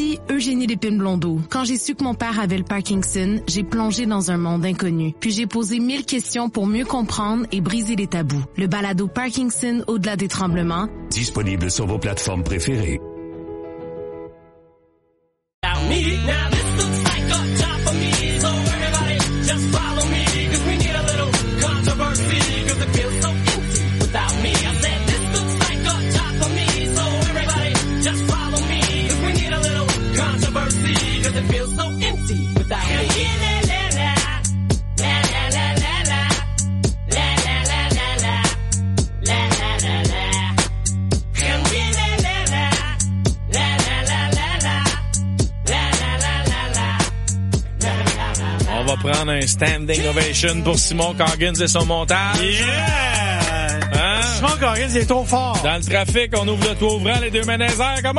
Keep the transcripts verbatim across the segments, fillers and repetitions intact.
Ici, Eugénie Lépine-Blondeau. Quand j'ai su que mon père avait le Parkinson, j'ai plongé dans un monde inconnu. Puis j'ai posé mille questions pour mieux comprendre et briser les tabous. Le balado Parkinson au-delà des tremblements. Disponible sur vos plateformes préférées. On va prendre un standing ovation pour Simon Coggins et son montage. Yeah! Hein? Simon Coggins, il est trop fort. Dans le trafic, on ouvre le toit ouvrant, les deux mains dans les airs, comment?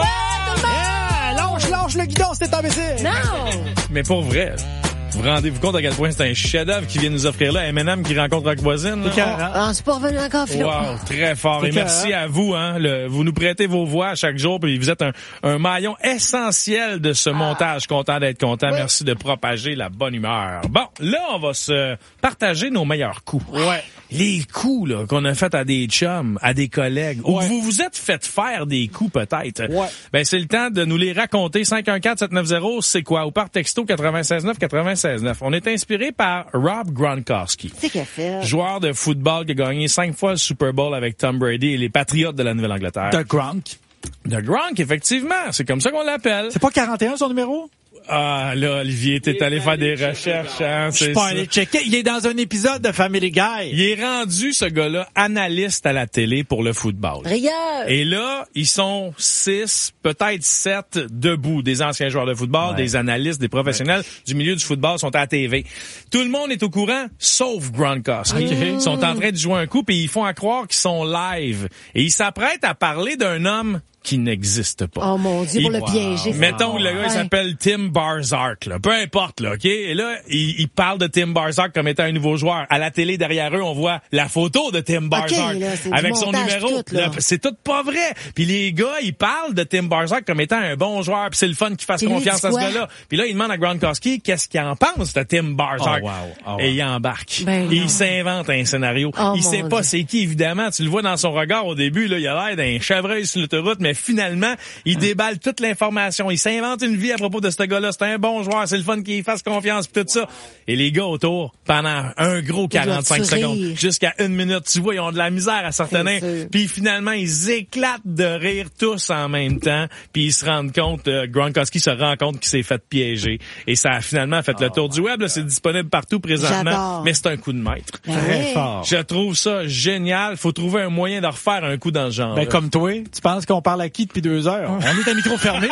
Yeah! Lâche, lâche le guidon, c'est imbécile. Non! Mais pour vrai, vous rendez-vous compte à quel point c'est un chef-d'œuvre qui vient nous offrir là, M and M qui rencontre Rock Voisine? C'est carré. Ah, c'est pas revenu encore, Philo. Wow, très fort. C'est Et merci carré. à vous, hein. Le, vous nous prêtez vos voix à chaque jour, puis vous êtes un, un maillon essentiel de ce montage. Content d'être content. Oui. Merci de propager la bonne humeur. Bon, là, on va se partager nos meilleurs coups. Ouais. Les coups là qu'on a fait à des chums, à des collègues, ou Ouais. que vous vous êtes fait faire des coups peut-être. Ouais. Ben c'est le temps de nous les raconter. cinq un quatre sept neuf zéro, c'est quoi? Ou par texto quatre-vingt-seize neuf quatre-vingt-seize neuf. On est inspiré par Rob Gronkowski, C'est qu'il a fait. joueur de football qui a gagné cinq fois le Super Bowl avec Tom Brady et les Patriots de la Nouvelle-Angleterre. De Gronk. De Gronk, effectivement. C'est comme ça qu'on l'appelle. C'est pas quarante et un son numéro? Ah, là, Olivier, t'es allé faire des recherches, hein, Je suis c'est pas ça. allé checker. Il est dans un épisode de Family Guy. Il est rendu, ce gars-là, analyste à la télé pour le football. Rigueur. Et là, ils sont six, peut-être sept debout, des anciens joueurs de football, Ouais. des analystes, des professionnels du milieu du football sont à la T V. Tout le monde est au courant, sauf Gronkowski. Ils sont en train de jouer un coup, puis ils font à croire qu'ils sont live. Et ils s'apprêtent à parler d'un homme qui n'existe pas. Oh mon Dieu, pour Il- le piéger. ça. Mettons que le gars, il Ouais. s'appelle Tim Barzak, là. Peu importe, là, OK? Et là, il, il parle de Tim Barzak comme étant un nouveau joueur. À la télé, derrière eux, on voit la photo de Tim Barzak. là, c'est du avec son montage numéro. tout, là. Là, c'est tout pas vrai. Puis les gars, ils parlent de Tim Barzak comme étant un bon joueur. Puis c'est le fun qu'il fasse Puis lui, confiance il à dit ce quoi? gars-là. Puis là, il demande à Gronkowski qu'est-ce qu'il en pense de Tim Barzak. Oh, wow. Oh, wow. Et il embarque. Ben il non. s'invente un scénario. Oh, il sait mon pas Dieu. c'est qui, évidemment. Tu le vois dans son regard au début, là, il a l'air d'un chevreuil sur l'autoroute, mais finalement, il déballe toute l'information. Il s'invente une vie à propos de ce gars-là. C'est un bon joueur. C'est le fun qu'il fasse confiance pis tout ça. Et les gars autour, pendant un gros quarante-cinq doivent secondes, rire. jusqu'à une minute, tu vois, ils ont de la misère à certains. C'est sûr. Puis finalement, ils éclatent de rire tous en même temps. Puis ils se rendent compte, euh, Gronkowski se rend compte qu'il s'est fait piéger. Et ça a finalement fait le tour du web. Là, c'est disponible partout présentement. J'adore. Mais c'est un coup de maître. Ben Très oui. fort. Je trouve ça génial. Faut trouver un moyen de refaire un coup dans le genre. Ben, comme toi, tu penses qu'on parle à qui depuis deux heures? On est à micro fermé.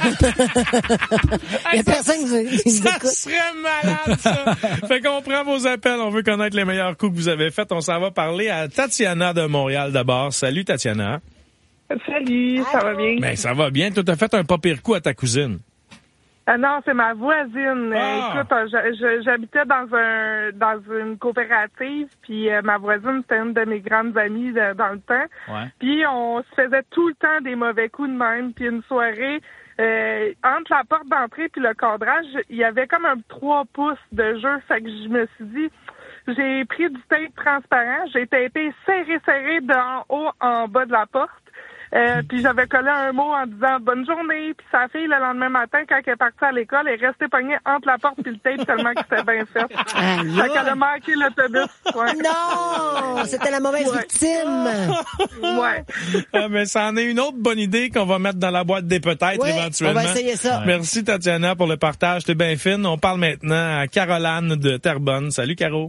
Il y a personne qui nous- qui nous Ça écoute. serait malade, ça. Fait qu'on prend vos appels. On veut connaître les meilleurs coups que vous avez faits. On s'en va parler à Tatiana de Montréal d'abord. Salut, Tatiana. Salut, ça va bien? Ben, ça va bien. Toi, t'as fait un pas pire coup à ta cousine. Ah non, c'est ma voisine. Ah. Euh, Écoute, euh, je- je- j'habitais dans un dans une coopérative, puis euh, ma voisine, c'était une de mes grandes amies de- dans le temps. Ouais. Puis on se faisait tout le temps des mauvais coups de même. Puis une soirée, euh, entre la porte d'entrée puis le cadrage, il y avait comme un trois pouces de jeu. Fait que je me suis dit, j'ai pris du tape transparent, j'ai tapé serré, serré d'en haut en bas de la porte. Euh, puis j'avais collé un mot en disant bonne journée. Puis sa fille, le lendemain matin, quand elle est partie à l'école, elle est restée pognée entre la porte puis le tape tellement que c'était bien fait. Aïe, Fait qu'elle a manqué l'autobus. Ouais. Non! C'était la mauvaise Ouais. victime. Ouais. Ah, mais ça en est une autre bonne idée qu'on va mettre dans la boîte des peut-être Ouais, éventuellement. on va essayer ça. Merci, Tatiana, pour le partage. T'es bien fine. On parle maintenant à Caroline de Terrebonne. Salut, Caro.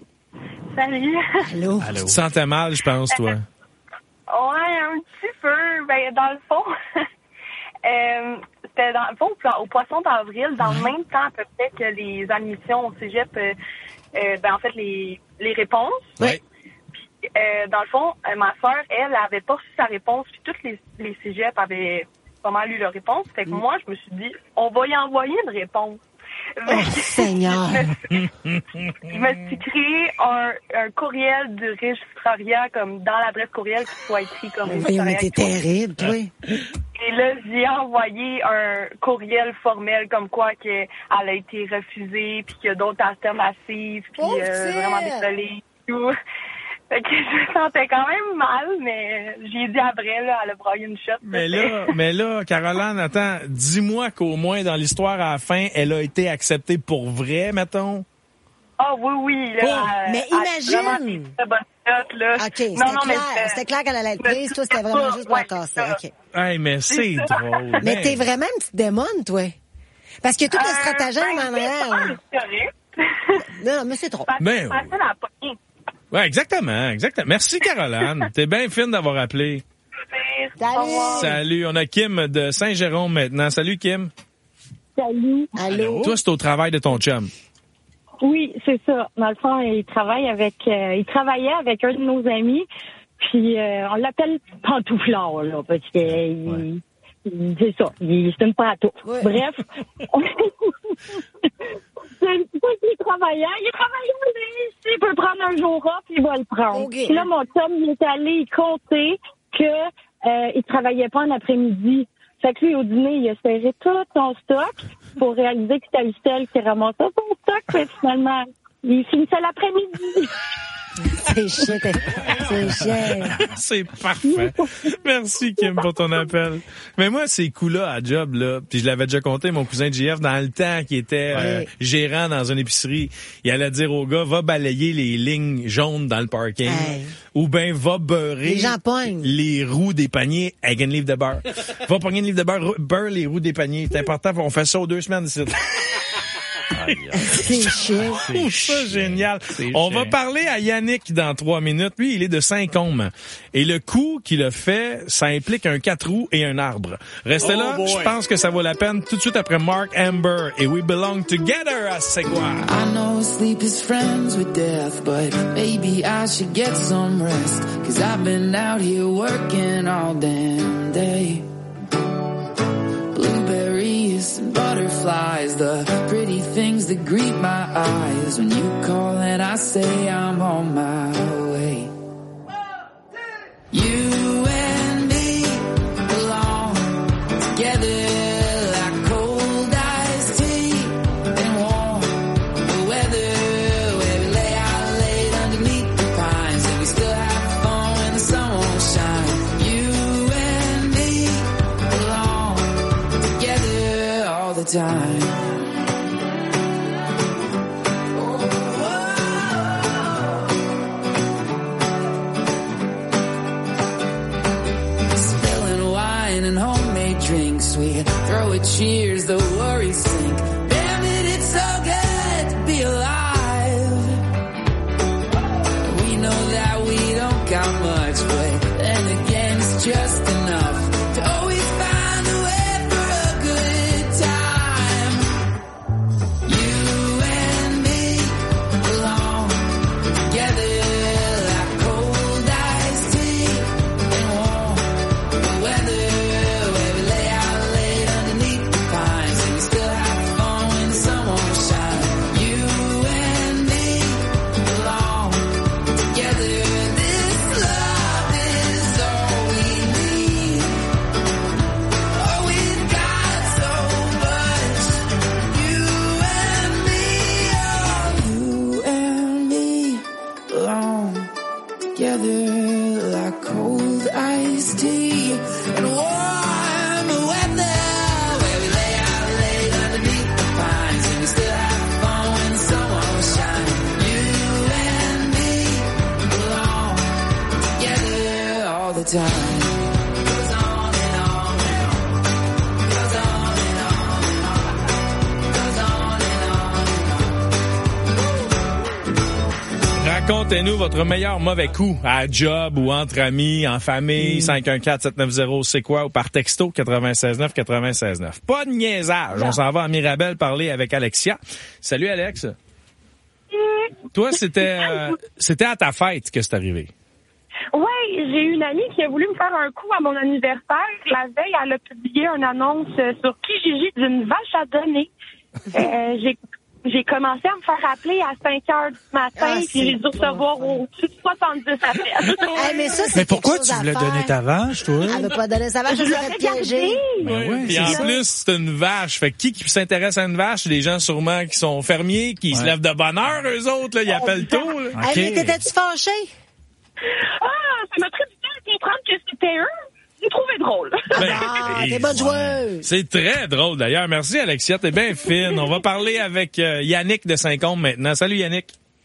Salut. Allô? Tu te sentais mal, je pense, toi. Ouais, un petit peu. Ben, dans le fond, euh, c'était dans le fond au, au Poisson d'avril, dans le même temps à peu près que les admissions au cégep, euh, euh, ben, en fait, les, les réponses. Oui. Puis, euh, dans le fond, euh, ma soeur, elle, avait pas reçu sa réponse, puis toutes les, les cégeps avaient pas mal eu leur réponse. Fait que moi, je me suis dit, on va y envoyer une réponse. Oh, Seigneur! Je me suis créé un, un courriel du Registraria, comme dans l'adresse courriel, qui soit écrit comme... Mais mais t'es terrible, toi. Et là, j'ai envoyé un courriel formel comme quoi qu'elle a été refusée, puis qu'il y a d'autres alternatives, puis Oh, euh, vraiment désolée, tout. Fait que je me sentais quand même mal, mais j'ai dit après, là, elle a braillé une shot. Mais là, mais là, Caroline, attends, dis-moi qu'au moins dans l'histoire à la fin, elle a été acceptée pour vrai, mettons. Ah oui, oui. Là, Oh, elle- mais elle a imagine! vraiment des très bonnes notes, là. OK, c'était Non, non, mais clair. c'était- C'était clair qu'elle allait être prise. Toi, c'était vraiment juste pour la casser. OK. Hey, mais c'est drôle. Mais Ben, t'es vraiment une petite démone, toi. Parce que tout le Euh, stratagème ben, en c'est arrière. pas mal correct. Non, non, mais c'est trop. Ben, Facile à pogner. ouais, exactement, exactement. Merci, Caroline. T'es bien fine d'avoir appelé. Salut. Au revoir. Salut, on a Kim de Saint-Jérôme maintenant. Salut, Kim. Salut. Allô? Toi, c'est au travail de ton chum. Oui, c'est ça. Dans le fond, il travaille avec, euh, il travaillait avec un de nos amis, puis euh, on l'appelle Pantouflard, là, parce que il, il- c'est ça, il, c'est une pantoufle. Ouais. Bref, c'est une fois qu'il travaillait, il travaillait, lui, s'il peut prendre un jour off, il va le prendre. Ok. Puis là, mon chum, il est allé compter que euh, il travaillait pas en après-midi. Fait que lui, au dîner, il a serré tout son stock pour réaliser que c'était le seul qui ramassait son stock. Mais finalement, il finissait l'après-midi. C'est chiant. t'es- C'est chiant. C'est parfait. Merci, Kim, pour ton appel. Mais moi, ces coups-là à job, là, puis je l'avais déjà compté, mon cousin J F, dans le temps, qui était euh, Ouais. gérant dans une épicerie, il allait dire au gars, va balayer les lignes jaunes dans le parking, Hey. ou ben va beurrer Les gens pognent. les roues des paniers avec une livre de beurre. Va pogner une livre de beurre, beurre les roues des paniers. C'est important, on fait ça aux deux semaines ici. C'est chiant. Je trouve ça génial. On va parler à Yannick dans trois minutes. Lui, il est de Saint-Côme. Et le coup qu'il a fait, ça implique un quatre roues et un arbre. Restez Oh là, boy. je pense que ça vaut la peine. Tout de suite après Mark Amber et We Belong Together à C'est quoi? I know sleep is friends with death, but maybe I should get some rest. Cause I've been out here working all damn day. Blueberries and butterflies, the pretty things that greet my eyes. When you call and I say I'm on my way. You and me belong together like cold iced tea and warm weather, where we lay out late underneath the pines and we still have fun when the sun won't shine. You and me belong together all the time. Spilling wine and homemade drinks, we throw a cheers, the worries sink. Damn it, it's so good to be alive. We know that we don't got much, but then again, it's just enough to always find a way for a good time. You and me belong together like cold iced tea and warm weather, where we lay out late underneath the pines and we still have fun when the sun won't shine. You and me belong together. This love is all we need. Oh, we've got so much. You and me, oh, you and me belong together like cold iced tea and warm weather, where we lay out late underneath the pines and we still have fun when the sun won't shine. You and me belong together all the time. Goes on and on and on. Goes on and on and on. Goes on and on and on. Racontez-nous votre meilleur mauvais coup à job ou entre amis, en famille, cinq un quatre sept neuf zéro, c'est quoi, ou par texto quatre-vingt-seize neuf quatre-vingt-seize neuf. Pas de niaisage. On s'en va à Mirabel parler avec Alexia. Salut Alex. Toi, c'était euh, c'était à ta fête que c'est arrivé. Oui, j'ai une amie qui a voulu me faire un coup à mon anniversaire. La veille, elle a publié une annonce sur Kijiji d'une vache à donner. Euh, j'ai J'ai commencé à me faire appeler à cinq heures du matin, Ah, puis j'ai dû recevoir au-dessus de soixante-dix appels. Hey, mais ça, c'est Mais pourquoi quelque tu chose à voulais faire. donner ta vache, toi? Elle veut pas donner sa vache, Je elle l'ai s'est fait piéger. regardé. Ben ouais, Puis c'est en ça. plus, c'est une vache. Fait que qui qui s'intéresse à une vache? Des gens sûrement qui sont fermiers, qui se Ouais. lèvent de bonne heure, eux autres, là, ils appellent tôt. Là. OK. Hey, mais t'étais-tu fâché? Ah, ça m'a pris du temps à comprendre que c'était eux. J'ai trouvé drôle. Ben, Ah, et- t'es bonne joueuse. C'est très drôle d'ailleurs. Merci Alexia, t'es bien fine. On va parler avec euh, Yannick de Saint-Côme maintenant. Salut Yannick.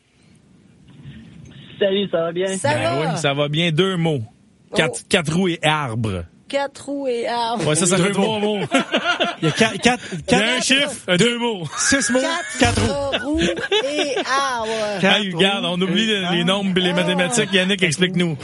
Salut, ça va bien? Ça Ben va? oui, ça va bien. Deux mots. Quatre, Oh. quatre roues et arbre. Quatre roues et arbre. Ouais, ça, ça fait trois mots. Il y a quatre, quatre, Il y a quatre, un chiffre, un deux mots. six mots, quatre roues. Quatre roues et arbre. Quatre Hey, regarde, on oublie roues et les, les nombres et les mathématiques. Yannick, explique-nous.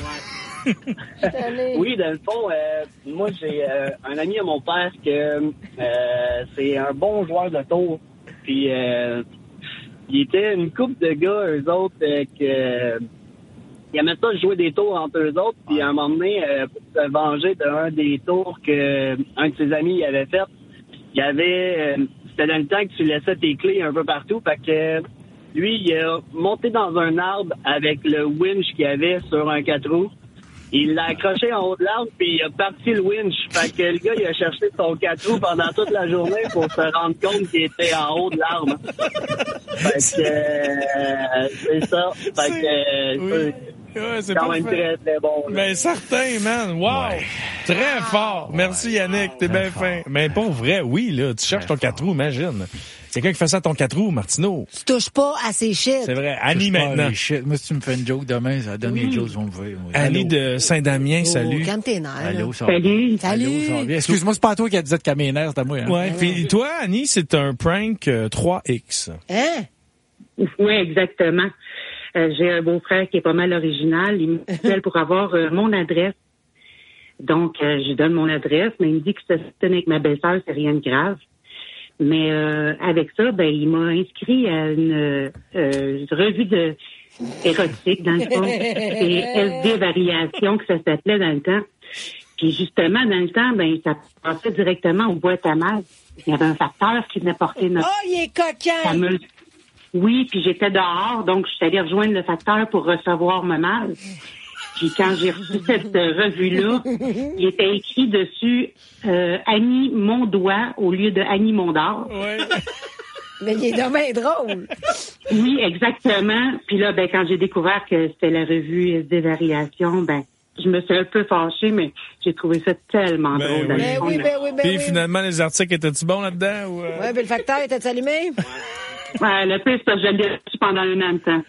Oui, dans le fond, euh, moi, j'ai euh, un ami à mon père que euh, c'est un bon joueur de tour. Puis, euh, il était une couple de gars, eux autres, euh, que... Ils aimaient ça jouer des tours entre eux autres. Puis, à un moment donné, euh, pour se venger d'un des tours que un de ses amis avait fait, il y avait... euh, c'était dans le temps que tu laissais tes clés un peu partout. Fait que lui, il a monté dans un arbre avec le winch qu'il y avait sur un quatre roues. Il l'a accroché en haut de l'arbre, puis il a parti le winch. Fait que le gars, il a cherché son quatre roues pendant toute la journée pour se rendre compte qu'il était en haut de l'arbre. Fait que, euh, c'est ça. Fait que, euh, Oui. Ouais, c'est c'est quand même parfait. très, très bon. là. Ben certain, man. Wow. Très fort. Merci Yannick, t'es bien fin. Mais pour vrai, oui, là, tu cherches ton quatre roues, imagine. C'est quelqu'un qui fait ça à ton quatre roues, Martineau. Tu touches pas à ces shit. C'est vrai. Annie Touche pas maintenant. les shit. Moi, si tu me fais une joke demain, ça donne les jokes vont me voir. moi. Annie Allô? de Saint-Damien, salut. Oh, calme tes nerfs. là. Allô, ça va Salut. bien? Salut. Allô, ça va bien? Excuse-moi, c'est pas toi qui as dit de mes nerfs, c'est à moi. Hein? Ouais. Puis toi, Annie, c'est un prank euh, trois X. Hein? Oui, exactement. Euh, j'ai un beau-frère qui est pas mal original. Il m'appelle pour avoir euh, mon adresse. Donc, euh, je lui donne mon adresse, mais il me dit que ça se tenait avec ma belle-sœur, c'est rien de grave. Mais euh, avec ça, ben, il m'a inscrit à une euh, revue de érotique, dans le fond. C'est S D Variation que ça s'appelait dans le temps. Puis justement, dans le temps, ben, ça passait directement au boîte à mal. Il y avait un facteur qui venait porter notre Oh, il est coquin! fameuse. Oui, puis j'étais dehors, donc je suis allée rejoindre le facteur pour recevoir ma malle. Puis quand j'ai reçu cette euh, revue-là, il était écrit dessus euh, Annie Mondois au lieu de Annie Mondor. Ouais. Mais il est dommage drôle. Oui, exactement. Puis là, ben quand j'ai découvert que c'était la revue S D Variation, ben je me suis un peu fâchée, mais j'ai trouvé ça tellement Ben drôle. dans oui. le Ben fond, oui, là. ben oui, ben Puis oui. finalement, les articles étaient-tu bons là-dedans? Ou, euh? Ouais, ben le facteur était allumé. Ouais, le pire, c'est que je l'ai reçu pendant un an de temps.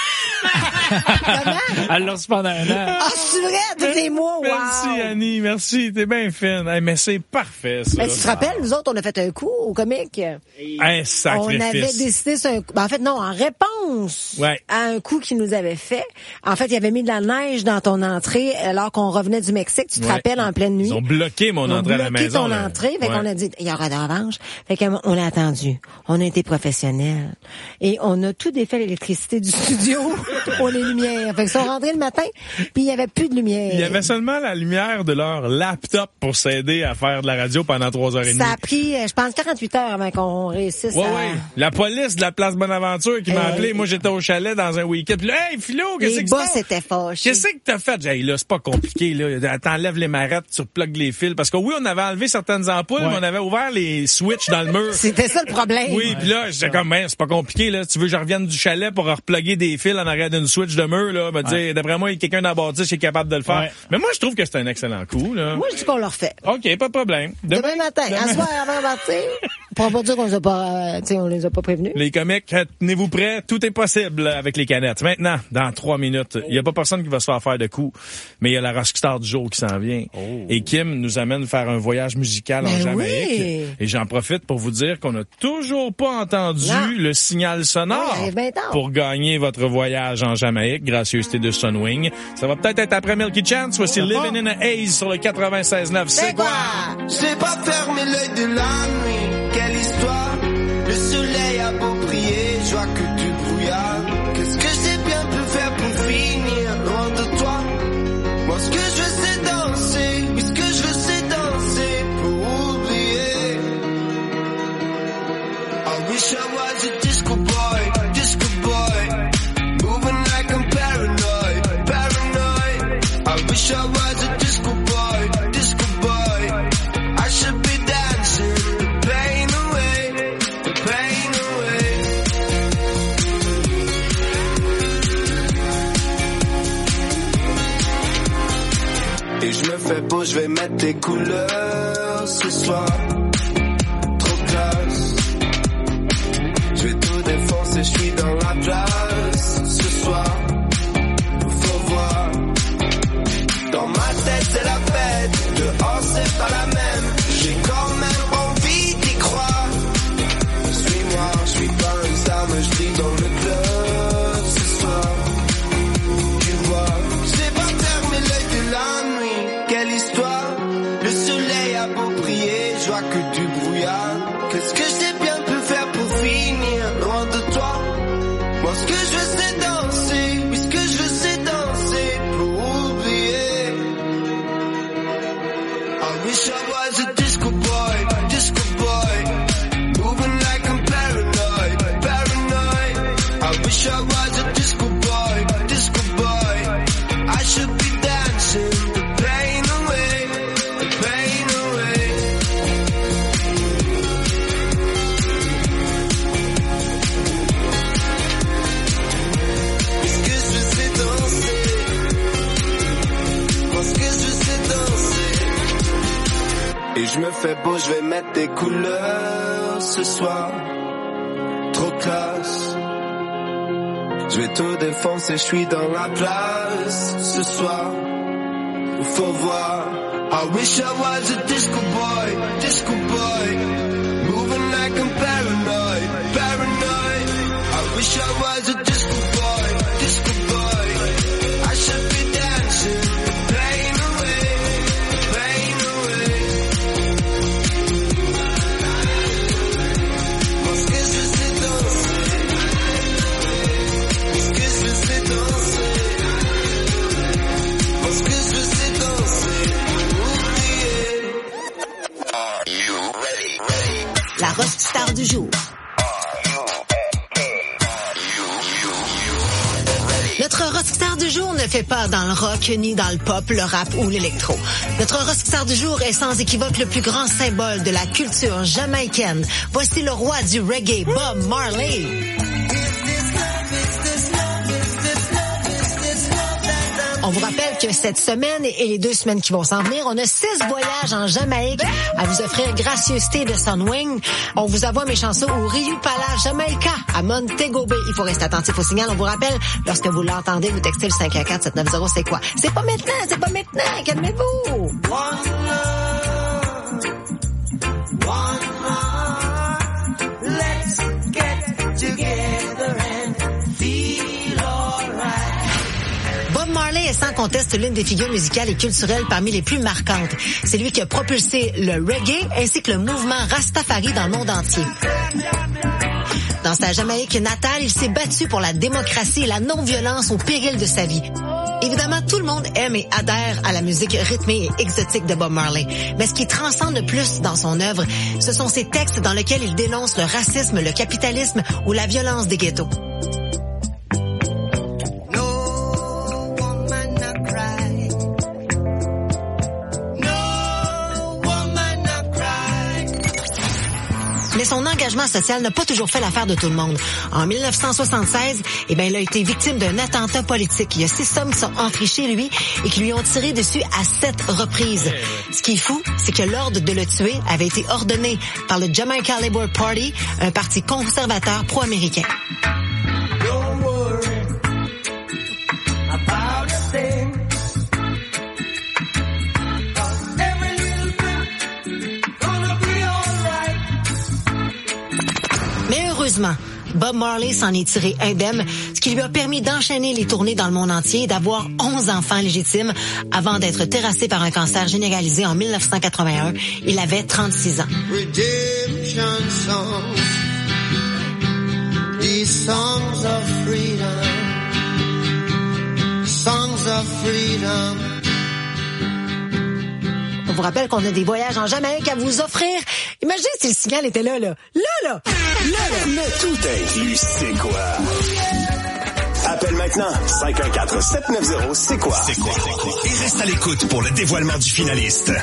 Elle l'a reçu pendant un an. Ah, c'est vrai, tous les mois, wow! Merci, Annie, merci. T'es bien fine. Hey, mais c'est parfait, ça. Ben, tu te rappelles, nous autres, on a fait un coup au comique. Un On sacrifice. avait décidé sur un coup. Ben, en fait, non, en réponse Ouais. à un coup qu'il nous avait fait. En fait, il avait mis de la neige dans ton entrée alors qu'on revenait du Mexique. Tu te Ouais. rappelles, en pleine nuit. Ils ont bloqué mon Ils ont entrée à la bloqué maison. ton là. entrée. Fait Ouais. qu'on a dit, il y aura de revanche. Fait qu'on l'a attendu. On a été professionnels. Et on a tout défait l'électricité du studio pour les lumières. Fait qu'ils sont rentrés le matin, puis il y avait plus de lumière. Il y avait seulement la lumière de leur laptop pour s'aider à faire de la radio pendant trois heures et demie. Ça a pris, euh, je pense, quarante-huit heures avant qu'on réussisse Ouais, à... ouais. La police de la place Bonaventure qui m'a Hey. appelé. Moi, j'étais au chalet dans un week-end. Puis là, hey, Philo, qu'est-ce Les que c'est? boss étaient fâchés. Qu'est-ce que t'as fait? J'ai dit, là, c'est pas compliqué, là. T'enlèves les marettes, tu replugues les fils. Parce que oui, on avait enlevé certaines ampoules, Ouais. mais on avait ouvert les switches dans le mur. C'était ça le problème. Oui, puis là, j'étais comme, ben, c'est pas compliqué, là. Tu veux que je revienne du chalet pour repluguer des fils en arrière d'une switch de mur, là. Me dire, d'après moi, il y a quelqu'un dans la bâtisse qui est capable de le faire. Ouais. Mais moi, je trouve que c'est un excellent coup, là. Moi, je dis qu'on le refait. OK, pas de problème. Demain, Demain matin, à soir avant de partir, pour pas dire qu'on les a pas, euh, tu sais, on les a pas prévenus. les comiques, tenez-vous prêts. Tout est possible avec les canettes. Maintenant, dans trois minutes, il y a pas personne qui va se faire faire de coups, mais il y a la rockstar du jour qui s'en vient. Et Kim nous amène faire un voyage musical en Ben Jamaïque. oui. Et j'en profite pour vous dire qu'on n'a toujours pas entendu Non. le signal sonore Ouais, il arrive bien tard. pour gagner votre voyage en Jamaïque, gracieuseté de Sunwing. Ça va peut-être être après Milky Chance. Voici Living in a Haze sur le quatre-vingt-seize neuf. C'est quoi? J'ai pas fermé l'œil de la nuit, quelle histoire. Le soleil a beau briller, je vois que du brouillard. Qu'est-ce que j'ai bien pu faire pour finir loin de toi? Moi ce que je veux c'est danser, oui ce que je veux c'est danser pour oublier. Ah wish I was a disco boy, disco boy. I should be dancing the pain away, the pain away. Et je me fais beau, je vais mettre des couleurs ce soir. Trop classe. Je vais tout défoncer, je suis dans la place ce soir. Faut voir. Dans ma tête c'est la fête, dehors c'est pas la même. J'ai quand même envie d'y croire. Suis-moi, je suis pas une star, mais je vis dans le club ce soir. Tu vois, j'ai pas fermé l'œil de la nuit. Quelle histoire, le soleil a beau briller, je vois que du brouillard. Qu'est-ce que j'ai bien pu faire pour finir loin de toi? Moi ce que je veux c'est danser, oui ce que je veux c'est danser pour oublier. I wish I was a disco boy, disco boy, moving like I'm paranoid, paranoid. I wish I was a disco boy, disco boy. I should be dancing the pain away, the pain away. Est-ce que je sais danser? Parce que je sais danser. Et je me fais beau, je vais mettre des couleurs ce soir. Trop classe. Je vais tout défoncer, je suis dans la place ce soir. Faut voir. I wish I was a disco boy, disco boy, moving like I'm paranoid, paranoid. I wish I was a disco boy, disco boy. I should be dancing the pain away, pain away. Parce que je sais danser, parce que je sais danser, parce que je sais danser. La rockstar du jour. Notre rockstar du jour ne fait pas dans le rock, ni dans le pop, le rap ou l'électro. Notre rockstar du jour est sans équivoque le plus grand symbole de la culture jamaïcaine. Voici le roi du reggae, Bob Marley. On vous rappelle que cette semaine et les deux semaines qui vont s'en venir, on a six voyages en Jamaïque à vous offrir gracieuseté de Sunwing. On vous envoie mes chansons au Riu Pala Jamaica à Montego Bay. Il faut rester attentif au signal. On vous rappelle, lorsque vous l'entendez, vous textez le cinq un quatre sept neuf zéro, c'est quoi? C'est pas maintenant, c'est pas maintenant, calmez-vous. One love, one heart, let's get together and feel alright. Bob Marley est sans conteste l'une des figures musicales et culturelles parmi les plus marquantes. C'est lui qui a propulsé le reggae ainsi que le mouvement Rastafari dans le monde entier. Dans sa Jamaïque natale, il s'est battu pour la démocratie et la non-violence au péril de sa vie. Évidemment, tout le monde aime et adhère à la musique rythmée et exotique de Bob Marley. Mais ce qui transcende le plus dans son œuvre, ce sont ses textes dans lesquels il dénonce le racisme, le capitalisme ou la violence des ghettos. Mais son engagement social n'a pas toujours fait l'affaire de tout le monde. En mille neuf cent soixante-seize, eh ben, il a été victime d'un attentat politique. Il y a six hommes qui sont entrés chez lui et qui lui ont tiré dessus à sept reprises. Ce qui est fou, c'est que l'ordre de le tuer avait été ordonné par le Jamaica Labour Party, un parti conservateur pro-américain. Don't worry about a thing. Mais heureusement, Bob Marley s'en est tiré indemne, ce qui lui a permis d'enchaîner les tournées dans le monde entier et d'avoir onze enfants légitimes avant d'être terrassé par un cancer généralisé en mille neuf cent quatre-vingt-un. Il avait trente-six ans. Redemption songs, these songs of freedom, songs of freedom. On vous rappelle qu'on a des voyages en Jamaïque à vous offrir. Imaginez si le signal était là, là. Là, là. Là, là. Le tout inclus, c'est quoi? Appelle maintenant cinq un quatre sept neuf zéro c'est quoi? C'est quoi? Et reste à l'écoute pour le dévoilement du finaliste.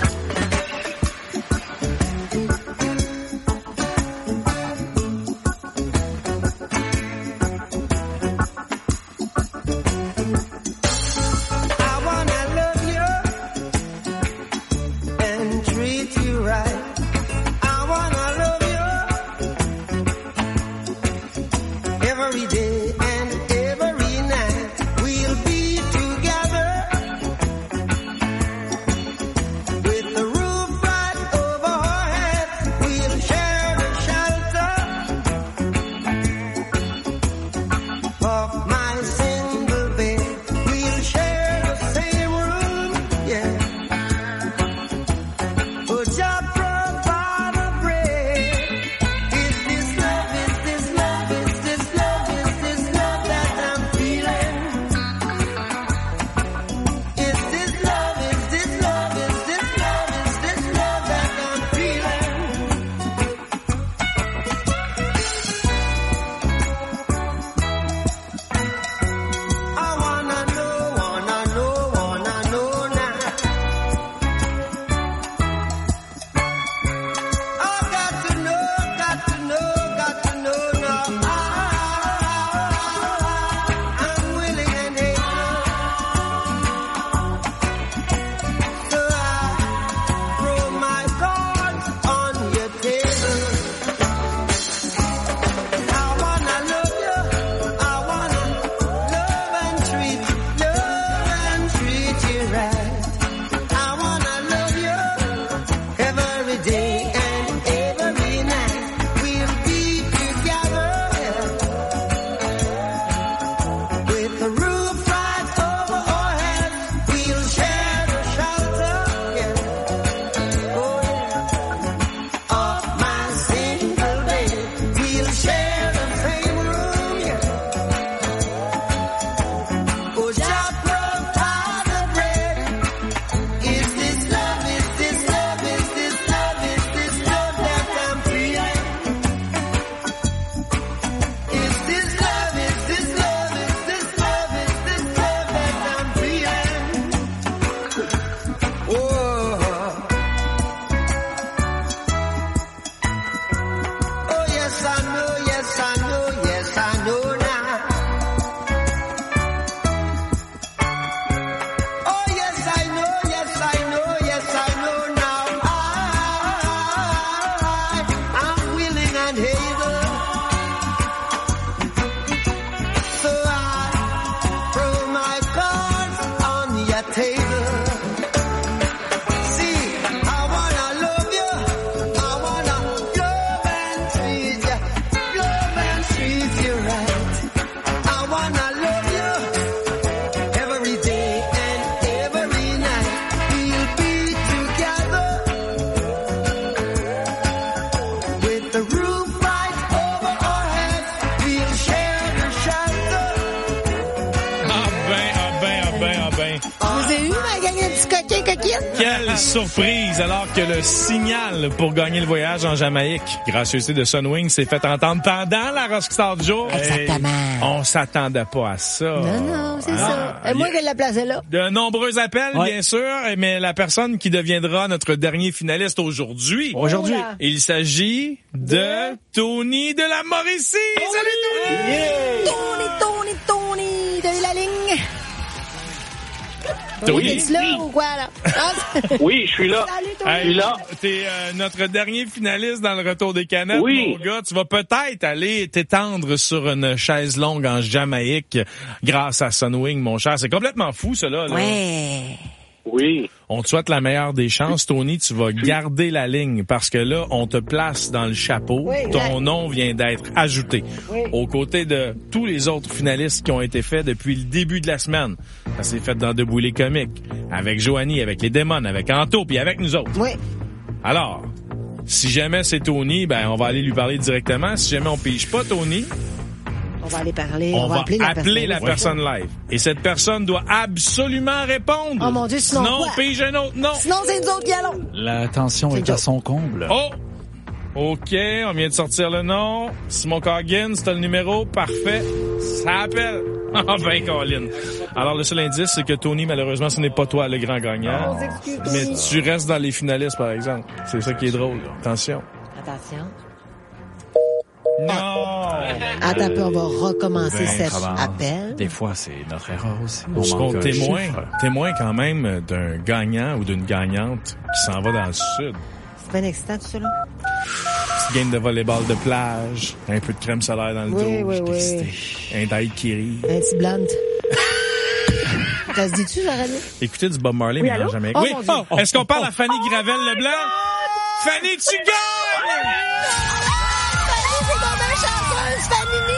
Quelle surprise, alors que le signal pour gagner le voyage en Jamaïque, gracieuseté de Sunwing, s'est fait entendre pendant la Rockstar du jour. Exactement. Et on s'attendait pas à ça. Non, non, c'est ah, ça. Et moi, que la place est là. De nombreux appels, ouais. bien sûr, mais la personne qui deviendra notre dernier finaliste aujourd'hui. Aujourd'hui. Oh il s'agit de yeah. Tony de la Mauricie. Oh, salut, Tony! Yeah. Tony, Tony, Tony, de la ligne. Tony, oui, t'es-tu là oui. ou quoi, là? Oui, je suis là. Salut, Tony. Hey, je suis là. T'es euh, notre dernier finaliste dans le retour des canettes, oui. mon gars. Tu vas peut-être aller t'étendre sur une chaise longue en Jamaïque grâce à Sunwing, mon cher. C'est complètement fou, cela. Là. Ouais. Oui. On te souhaite la meilleure des chances, Tony. Tu vas garder la ligne parce que là, on te place dans le chapeau. Oui, Ton exact. nom vient d'être ajouté. Oui. Aux côtés de tous les autres finalistes qui ont été faits depuis le début de la semaine. Ça s'est fait dans Debout les comiques, avec Joanie, avec les Démons, avec Anto, puis avec nous autres. Oui. Alors, si jamais c'est Tony, ben on va aller lui parler directement. Si jamais on pige pas Tony, on va aller parler, on, on va, va appeler la appeler personne, la personne live. Et cette personne doit absolument répondre. Oh mon Dieu, sinon Sinon, quoi? pige un autre nom. Sinon, c'est nous autres qui allons. La tension est, est à son comble. Oh! OK, on vient de sortir le nom. Simon Coggins, t'as le numéro. Parfait. Ça appelle. Ah ben, Colin. Alors, le seul indice, c'est que Tony, malheureusement, ce n'est pas toi le grand gagnant. Oh, excuse. Mais tu restes dans les finalistes, par exemple. C'est ça qui est drôle. Là. Attention. Attention. Non! Attends un peu, on va recommencer Ben, cet comment? appel. Des fois, c'est notre erreur aussi. Je suis manque un témoin, chiffre. témoin quand même d'un gagnant ou d'une gagnante qui s'en va dans le sud. C'est bien excitant, tout ça, là? Petite game de volleyball de plage, un peu de crème solaire dans le Oui, dos. oui, j'étais oui. excité. Un daiquiri. Un petit blunt. Ça se dit-tu, Jean-René? Écoutez du Bob Marley, Oui, mais allô? en jamais. Oh, oui, mon Dieu. oh, est-ce qu'on parle à Fanny Gravel-Leblanc? Fanny, tu gagnes! Fanny, c'est donc bien chanceuse, Fanny!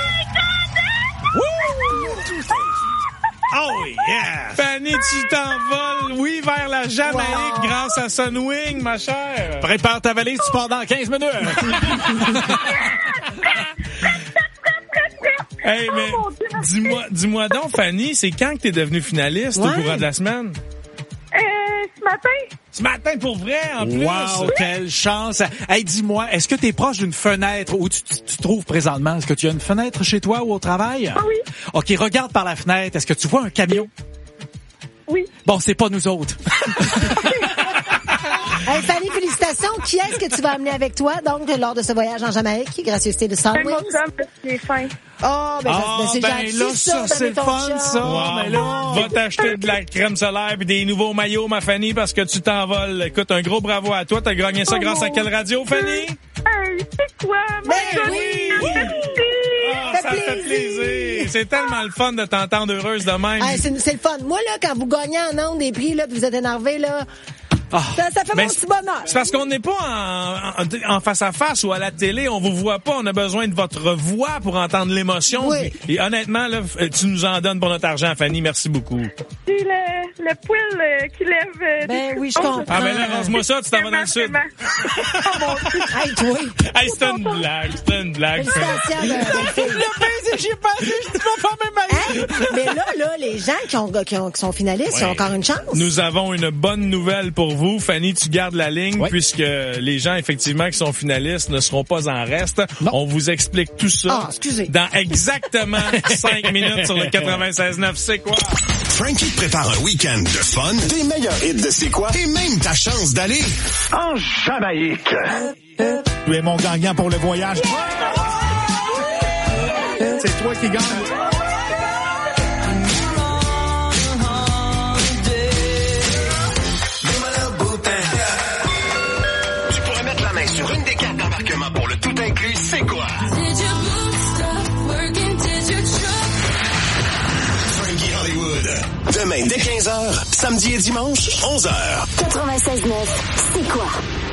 Oh yeah! Fanny, tu t'envoles, oui, vers la Jamaïque Wow. grâce à Sunwing, ma chère. Prépare ta valise, tu pars dans quinze minutes. Hey, mais dis-moi, dis-moi donc, Fanny, c'est quand que t'es devenue finaliste au Ouais. courant de la semaine? Euh, ce matin, Ce matin, pour vrai, en plus. Wow, quelle chance. Hey, dis-moi, est-ce que tu es proche d'une fenêtre où tu, tu, tu te trouves présentement? Est-ce que tu as une fenêtre chez toi ou au travail? Ah oui. OK, regarde par la fenêtre. Est-ce que tu vois un camion? oui. Bon, c'est pas nous autres. Hey, Fanny, félicitations. Qui est-ce que tu vas amener avec toi, donc, lors de ce voyage en Jamaïque, gracieuseté de Un Sunwings? mon chum, parce qu'il est fin. Oh, ben, ça, Ah, ben, c'est ben gentil, là, ça, ça, c'est d'amener le ton fun, chum. ça. Wow. mais là- Va t'acheter de la crème solaire et des nouveaux maillots, ma Fanny, parce que tu t'envoles. Écoute, un gros bravo à toi. T'as gagné ça Oh grâce à mon quelle radio, Fanny? Hey, c'est quoi? Ben ma oui! Fanny? Ah, fait ça fait plaisir. plaisir. C'est tellement le fun de t'entendre heureuse de même. Hey, c'est, c'est le fun. Moi, là, quand vous gagnez en ondes des prix, là, puis vous êtes énervé, là, Ah. ça, ça fait Ben, mon petit bonheur. C'est parce qu'on n'est pas en, en, en face à face ou à la télé, on vous voit pas, on a besoin de votre voix pour entendre l'émotion. Oui. Puis- Et honnêtement, là, tu nous en donnes pour notre argent, Fanny, merci beaucoup. C'est le, le poil euh, qui lève... euh, Ben des oui, je frissons. comprends. Ah ben là, rase-moi ça, tu t'en vas dans le sud. Vraiment, vraiment. Oh mon Dieu. Hey, toi. Hey, c'était une blague, c'était une blague. Félicitations, de, de fille. Le pire, c'est que j'y ai pensé, je dis pas même Hey, mais là, là, les gens qui, ont, qui, ont, qui sont finalistes, ils ont encore une chance. Nous avons une bonne nouvelle pour vous. Fanny, tu gardes la ligne Oui. puisque les gens, effectivement, qui sont finalistes ne seront pas en reste. Non. On vous explique tout ça Ah, excusez. dans exactement cinq minutes sur le quatre-vingt-seize neuf. C'est quoi? Frankie te prépare un week-end de fun, des meilleurs hits de C'est quoi et même ta chance d'aller en Jamaïque. Tu es mon gagnant pour le voyage. C'est toi qui gagne. Tu pourrais mettre la main sur une des cartes d'embarquement pour le tout inclus, c'est quoi? Frankie Hollywood. Demain dès quinze heures, samedi et dimanche, onze heures. quatre-vingt-seize neuf, c'est quoi?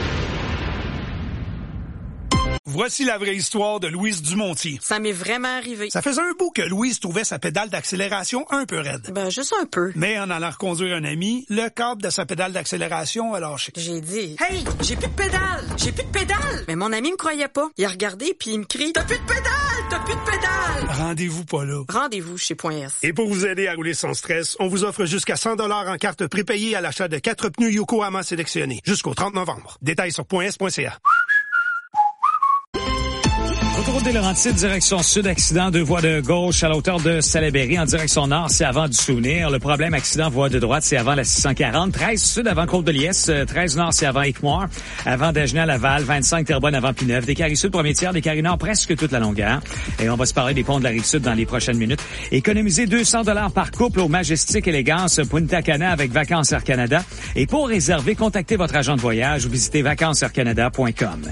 Voici la vraie histoire de Louise Dumontier. Ça m'est vraiment arrivé. Ça faisait un bout que Louise trouvait sa pédale d'accélération un peu raide. Ben, juste un peu. Mais en allant reconduire un ami, le câble de sa pédale d'accélération a lâché. J'ai dit, hey, j'ai plus de pédale, j'ai plus de pédale. Mais mon ami me croyait pas. Il a regardé puis il me crie, t'as plus de pédale, t'as plus de pédale. Rendez-vous pas là. Rendez-vous chez Point S. Et pour vous aider à rouler sans stress, on vous offre jusqu'à cent dollars en carte prépayée à l'achat de quatre pneus Yokohama sélectionnés jusqu'au trente novembre. Détails sur point s point c a. Autoroute des Laurentides, direction sud, accident, deux voies de gauche à la hauteur de Salaberry. En direction nord, c'est avant du Souvenir. Le problème, accident, voie de droite, c'est avant la six cent quarante. treize sud, avant Côte-de-Liesse. treize nord, c'est avant Équimoire. Avant Dagenais à Laval. vingt-cinq Terrebonne, avant Pineuve. Des Carrés sud, premier tiers. Des Carrés nord, presque toute la longueur. Et on va se parler des ponts de la Rive-Sud dans les prochaines minutes. Économiser deux cents dollars par couple au Majestic Élégance Punta Cana avec Vacances Air Canada. Et pour réserver, contactez votre agent de voyage ou visitez vacances air canada point com.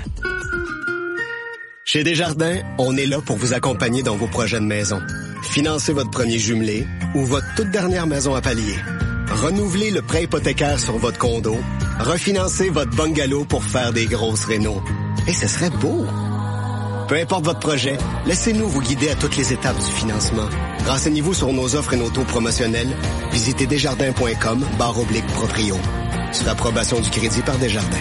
Chez Desjardins, on est là pour vous accompagner dans vos projets de maison. Financez votre premier jumelé ou votre toute dernière maison à palier. Renouvelez le prêt hypothécaire sur votre condo. Refinancez votre bungalow pour faire des grosses rénaux. Et ce serait beau! Peu importe votre projet, laissez-nous vous guider à toutes les étapes du financement. Renseignez-vous sur nos offres et nos taux promotionnels. Visitez desjardins.com barre oblique proprio. Sur approbation du crédit par Desjardins.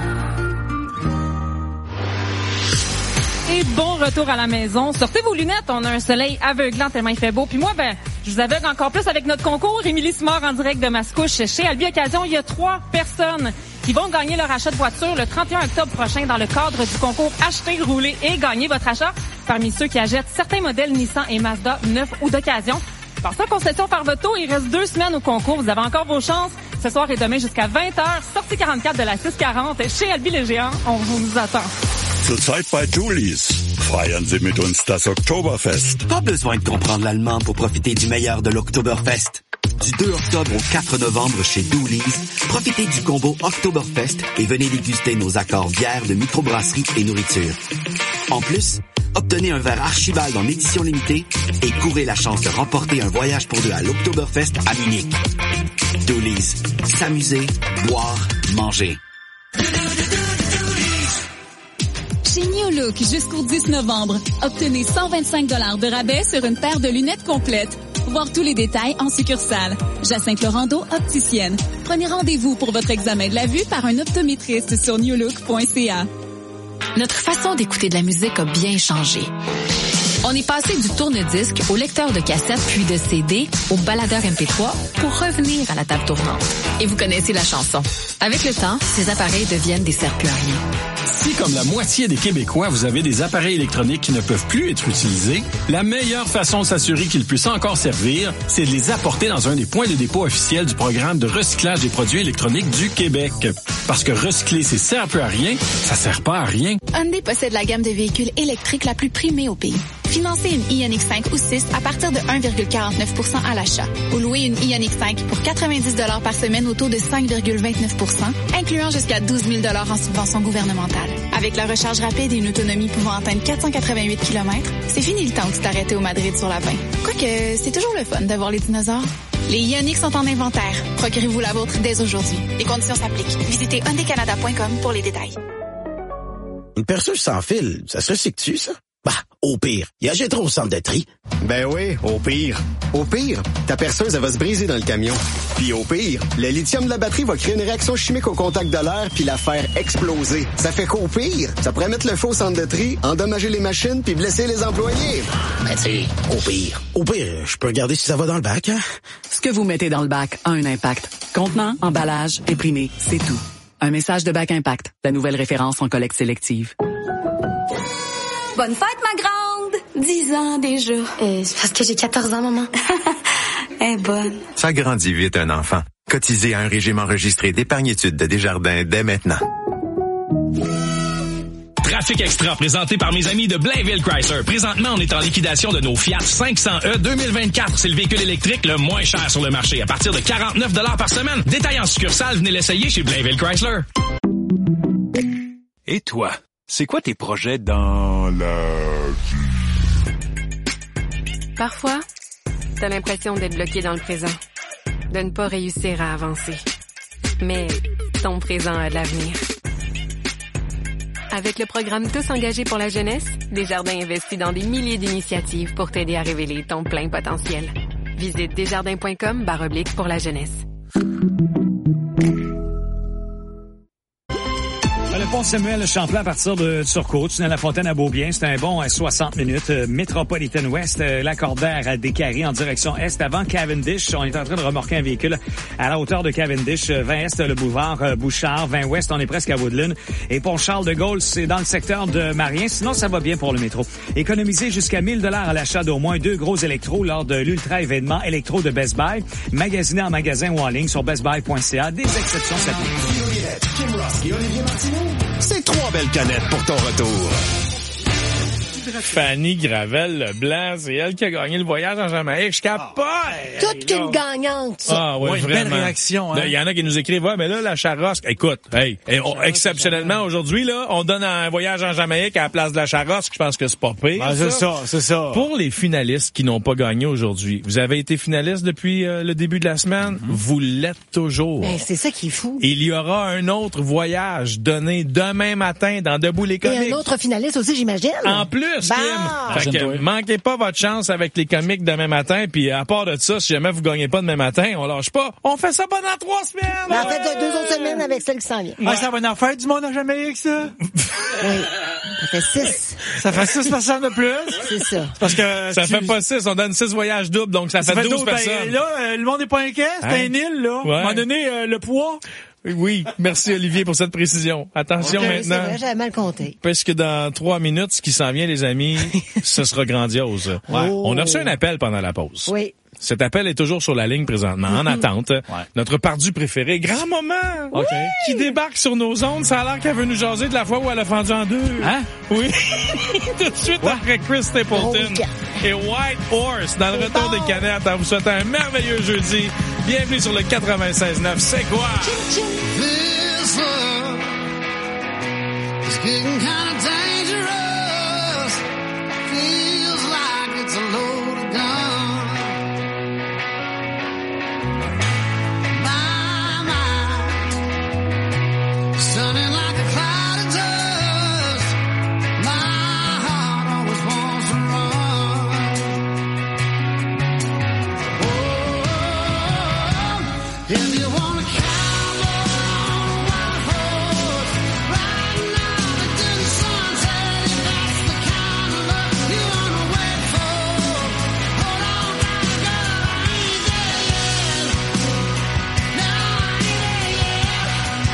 Et bon retour à la maison. Sortez vos lunettes, on a un soleil aveuglant tellement il fait beau. Puis moi, ben, je vous aveugle encore plus avec notre concours. Émilie Simard en direct de Mascouche. Chez Albi Occasion, il y a trois personnes qui vont gagner leur achat de voiture le trente et un octobre prochain dans le cadre du concours Acheter, rouler et gagner votre achat. Parmi ceux qui achètent certains modèles Nissan et Mazda neufs ou d'occasion. Par ça, concession par voto, il reste deux semaines au concours. Vous avez encore vos chances. Ce soir et demain jusqu'à vingt heures, sortie quarante-quatre de la six quarante chez Albi les Géants. On vous attend. Zurzeit bei Julis. Feiern Sie mit uns das Oktoberfest. Pas besoin de comprendre l'allemand pour profiter du meilleur de l'Oktoberfest. Du deux octobre au quatre novembre chez Doolies, profitez du combo Oktoberfest et venez déguster nos accords bières de microbrasserie et nourriture. En plus, obtenez un verre Archibald en édition limitée et courez la chance de remporter un voyage pour deux à l'Oktoberfest à Munich. Doolies, s'amuser, boire, manger. Chez New Look, jusqu'au dix novembre, obtenez cent vingt-cinq dollars de rabais sur une paire de lunettes complètes. Voir tous les détails en succursale. Jacinthe Laurando, opticienne. Prenez rendez-vous pour votre examen de la vue par un optométriste sur new look point c a. Notre façon d'écouter de la musique a bien changé. On est passé du tourne-disque au lecteur de cassette puis de C D au baladeur M P trois pour revenir à la table tournante. Et vous connaissez la chanson. Avec le temps, ces appareils deviennent des serre-plus à rien. Si, comme la moitié des Québécois, vous avez des appareils électroniques qui ne peuvent plus être utilisés, la meilleure façon de s'assurer qu'ils puissent encore servir, c'est de les apporter dans un des points de dépôt officiels du programme de recyclage des produits électroniques du Québec. Parce que recycler, c'est sert plus à rien, ça sert pas à rien. Hyundai possède la gamme de véhicules électriques la plus primée au pays. Financez une Ioniq cinq ou six à partir de un virgule quarante-neuf pour cent à l'achat. Ou louez une Ioniq cinq pour quatre-vingt-dix dollars par semaine au taux de cinq virgule vingt-neuf pour cent, incluant jusqu'à douze mille dollars en subvention gouvernementale. Avec la recharge rapide et une autonomie pouvant atteindre quatre cent quatre-vingt-huit kilomètres, c'est fini le temps où tu t'arrêtais au Madrid sur la vingt. Quoique, c'est toujours le fun d'avoir les dinosaures. Les Ioniq sont en inventaire. Procurez-vous la vôtre dès aujourd'hui. Les conditions s'appliquent. Visitez hyundai canada point com pour les détails. Une perceuse sans fil, ça se recycle-tu, ça? Bah, au pire, il achètera au centre de tri. Ben oui, au pire. Au pire, ta perceuse, elle va se briser dans le camion. Puis au pire, le lithium de la batterie va créer une réaction chimique au contact de l'air puis la faire exploser. Ça fait qu'au pire, ça pourrait mettre le feu au centre de tri, endommager les machines puis blesser les employés. Ben tu sais, au pire. Au pire, je peux regarder si ça va dans le bac, hein? Ce que vous mettez dans le bac a un impact. Contenant, emballage, imprimé, c'est tout. Un message de Bac Impact, la nouvelle référence en collecte sélective. Bonne fête, ma grande! Dix ans déjà. Euh, c'est parce que j'ai quatorze ans, maman. Elle est bonne. Ça grandit vite, un enfant. Cotisez à un régime enregistré d'épargne-études de Desjardins dès maintenant. Trafic Extra, présenté par mes amis de Blainville Chrysler. Présentement, on est en liquidation de nos Fiat cinq cents E deux mille vingt-quatre. C'est le véhicule électrique le moins cher sur le marché, à partir de quarante-neuf dollars par semaine. Détail en succursale, venez l'essayer chez Blainville Chrysler. Et toi, c'est quoi tes projets dans la vie? Parfois, t'as l'impression d'être bloqué dans le présent, de ne pas réussir à avancer. Mais ton présent a de l'avenir. Avec le programme Tous engagés pour la jeunesse, Desjardins investit dans des milliers d'initiatives pour t'aider à révéler ton plein potentiel. Visite desjardins point com barre oblique pour la jeunesse. Le pont Samuel Champlain à partir de Turcot, tunnel La Fontaine à Beaubien, c'est un bon soixante minutes. Metropolitan West, Lacordaire à Décarie en direction est avant Cavendish. On est en train de remorquer un véhicule à la hauteur de Cavendish. vingt Est, le boulevard Bouchard. vingt Ouest, on est presque à Woodland. Et pont Charles de Gaulle, c'est dans le secteur de Marien. Sinon, ça va bien pour le métro. Économisez jusqu'à mille dollars à l'achat d'au moins deux gros électros lors de l'ultra événement électro de Best Buy. Magasinez en magasin ou en ligne sur best buy point c a. Des exceptions s'appliquent. Kim Ross et Olivier Martineau, c'est trois belles canettes pour ton retour. Fanny Gravel-Leblanc, c'est elle qui a gagné le voyage en Jamaïque. Je capote! Toute qu'une gagnante, ça. Ah oui, ouais, une vraiment. belle réaction. Il hein? y en a qui nous écrivent, ouais, mais là, la charrosque, écoute, hey, hey on, exceptionnellement aujourd'hui, là, on donne un voyage en Jamaïque à la place de la charrosque. Je pense que c'est pas pire. Ah, c'est ça, c'est ça. Pour les finalistes qui n'ont pas gagné aujourd'hui, vous avez été finaliste depuis euh, le début de la semaine, mm-hmm. vous l'êtes toujours. Ben, c'est ça qui est fou. Il y aura un autre voyage donné demain matin dans Debout les comiques. Et un autre finaliste aussi, j'imagine. En plus, bah. Kim. Fait que manquez pas votre chance avec les comiques demain matin. Puis à part de ça, si jamais vous gagnez pas demain matin, on lâche pas. On fait ça pendant trois semaines. Ben, en fait, de deux autres semaines avec celle qui s'en vient. Ouais. Ah, ça va en faire du monde en Jamaïque, ça? Oui. Ça fait six. Ça fait six personnes de plus? C'est ça. Parce que ça tu... fait pas six. On donne six voyages doubles, donc ça, ça fait douze personnes. Ben, là, euh, le monde est pas inquiet. C'est hein? un île, là. Ouais. À un moment donné, euh, le poids... Oui, merci Olivier pour cette précision. Attention Okay, maintenant. c'est vrai, j'avais mal compté. Parce que dans trois minutes, ce qui s'en vient, les amis, ce sera grandiose. Ouais. On a reçu un appel pendant la pause. Oui. Cet appel est toujours sur la ligne présentement, en attente. Ouais. Notre pardu préféré, grand-maman, okay. qui débarque sur nos ondes. Ça a l'air qu'elle veut nous jaser de la fois où elle a fendu en deux. Hein? Oui. Tout de suite ouais. après Chris Stapleton oh, et White Horse dans le C'est retour bon. des canettes. En vous souhaitant un merveilleux jeudi. Bienvenue sur le quatre-vingt-seize neuf. C'est quoi? This love is getting kind of dangerous. Feels like it's a loaded gun. Sunning like a cloud of dust. My heart always wants to run. Oh, if you want to cowboy on a white horse, riding out into the sunset, if that's the kind of love you want to wait for, hold on tight, girl, I ain't there yet. No, I ain't there yet.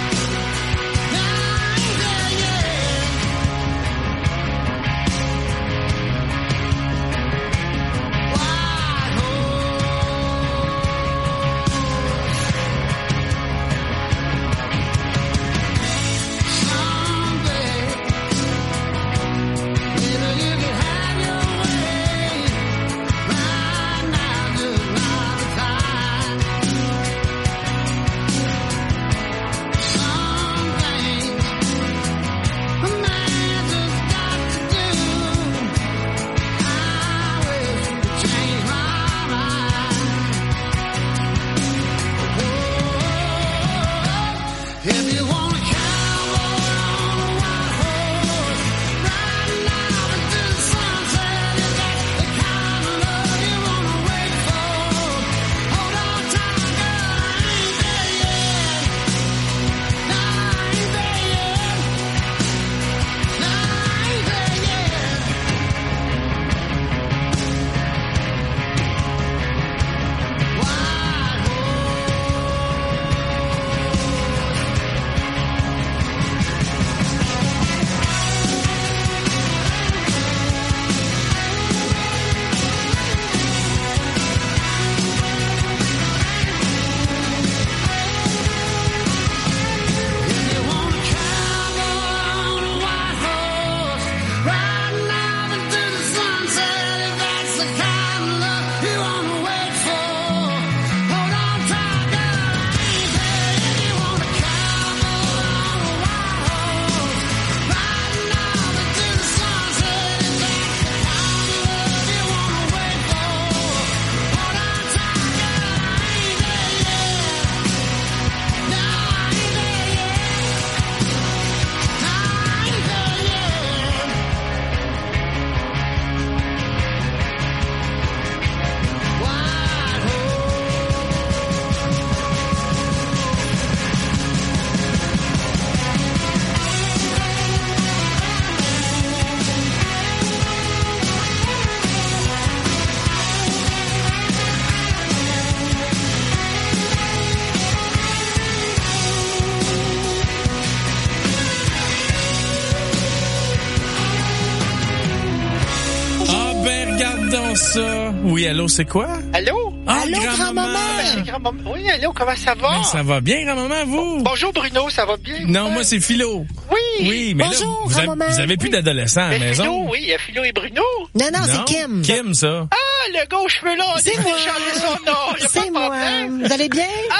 Ça. Oui, allô, c'est quoi? Allô? Ah, allô, grand-maman! Ben, grand-maman. Oui, allô, comment ça va? Ben, ça va bien, grand-maman, vous? Bonjour, Bruno, ça va bien? Non, moi, c'est Philo. Oui! Oui, mais bonjour, là, vous avez, vous avez plus d'adolescents à la ben, maison? Philo, oui, il y a Philo et Bruno. Non, non, non. c'est Kim. Kim, ça. Ah, le gars aux cheveux longs, c'est moi. son nom. C'est moi. Vous allez bien? Ah!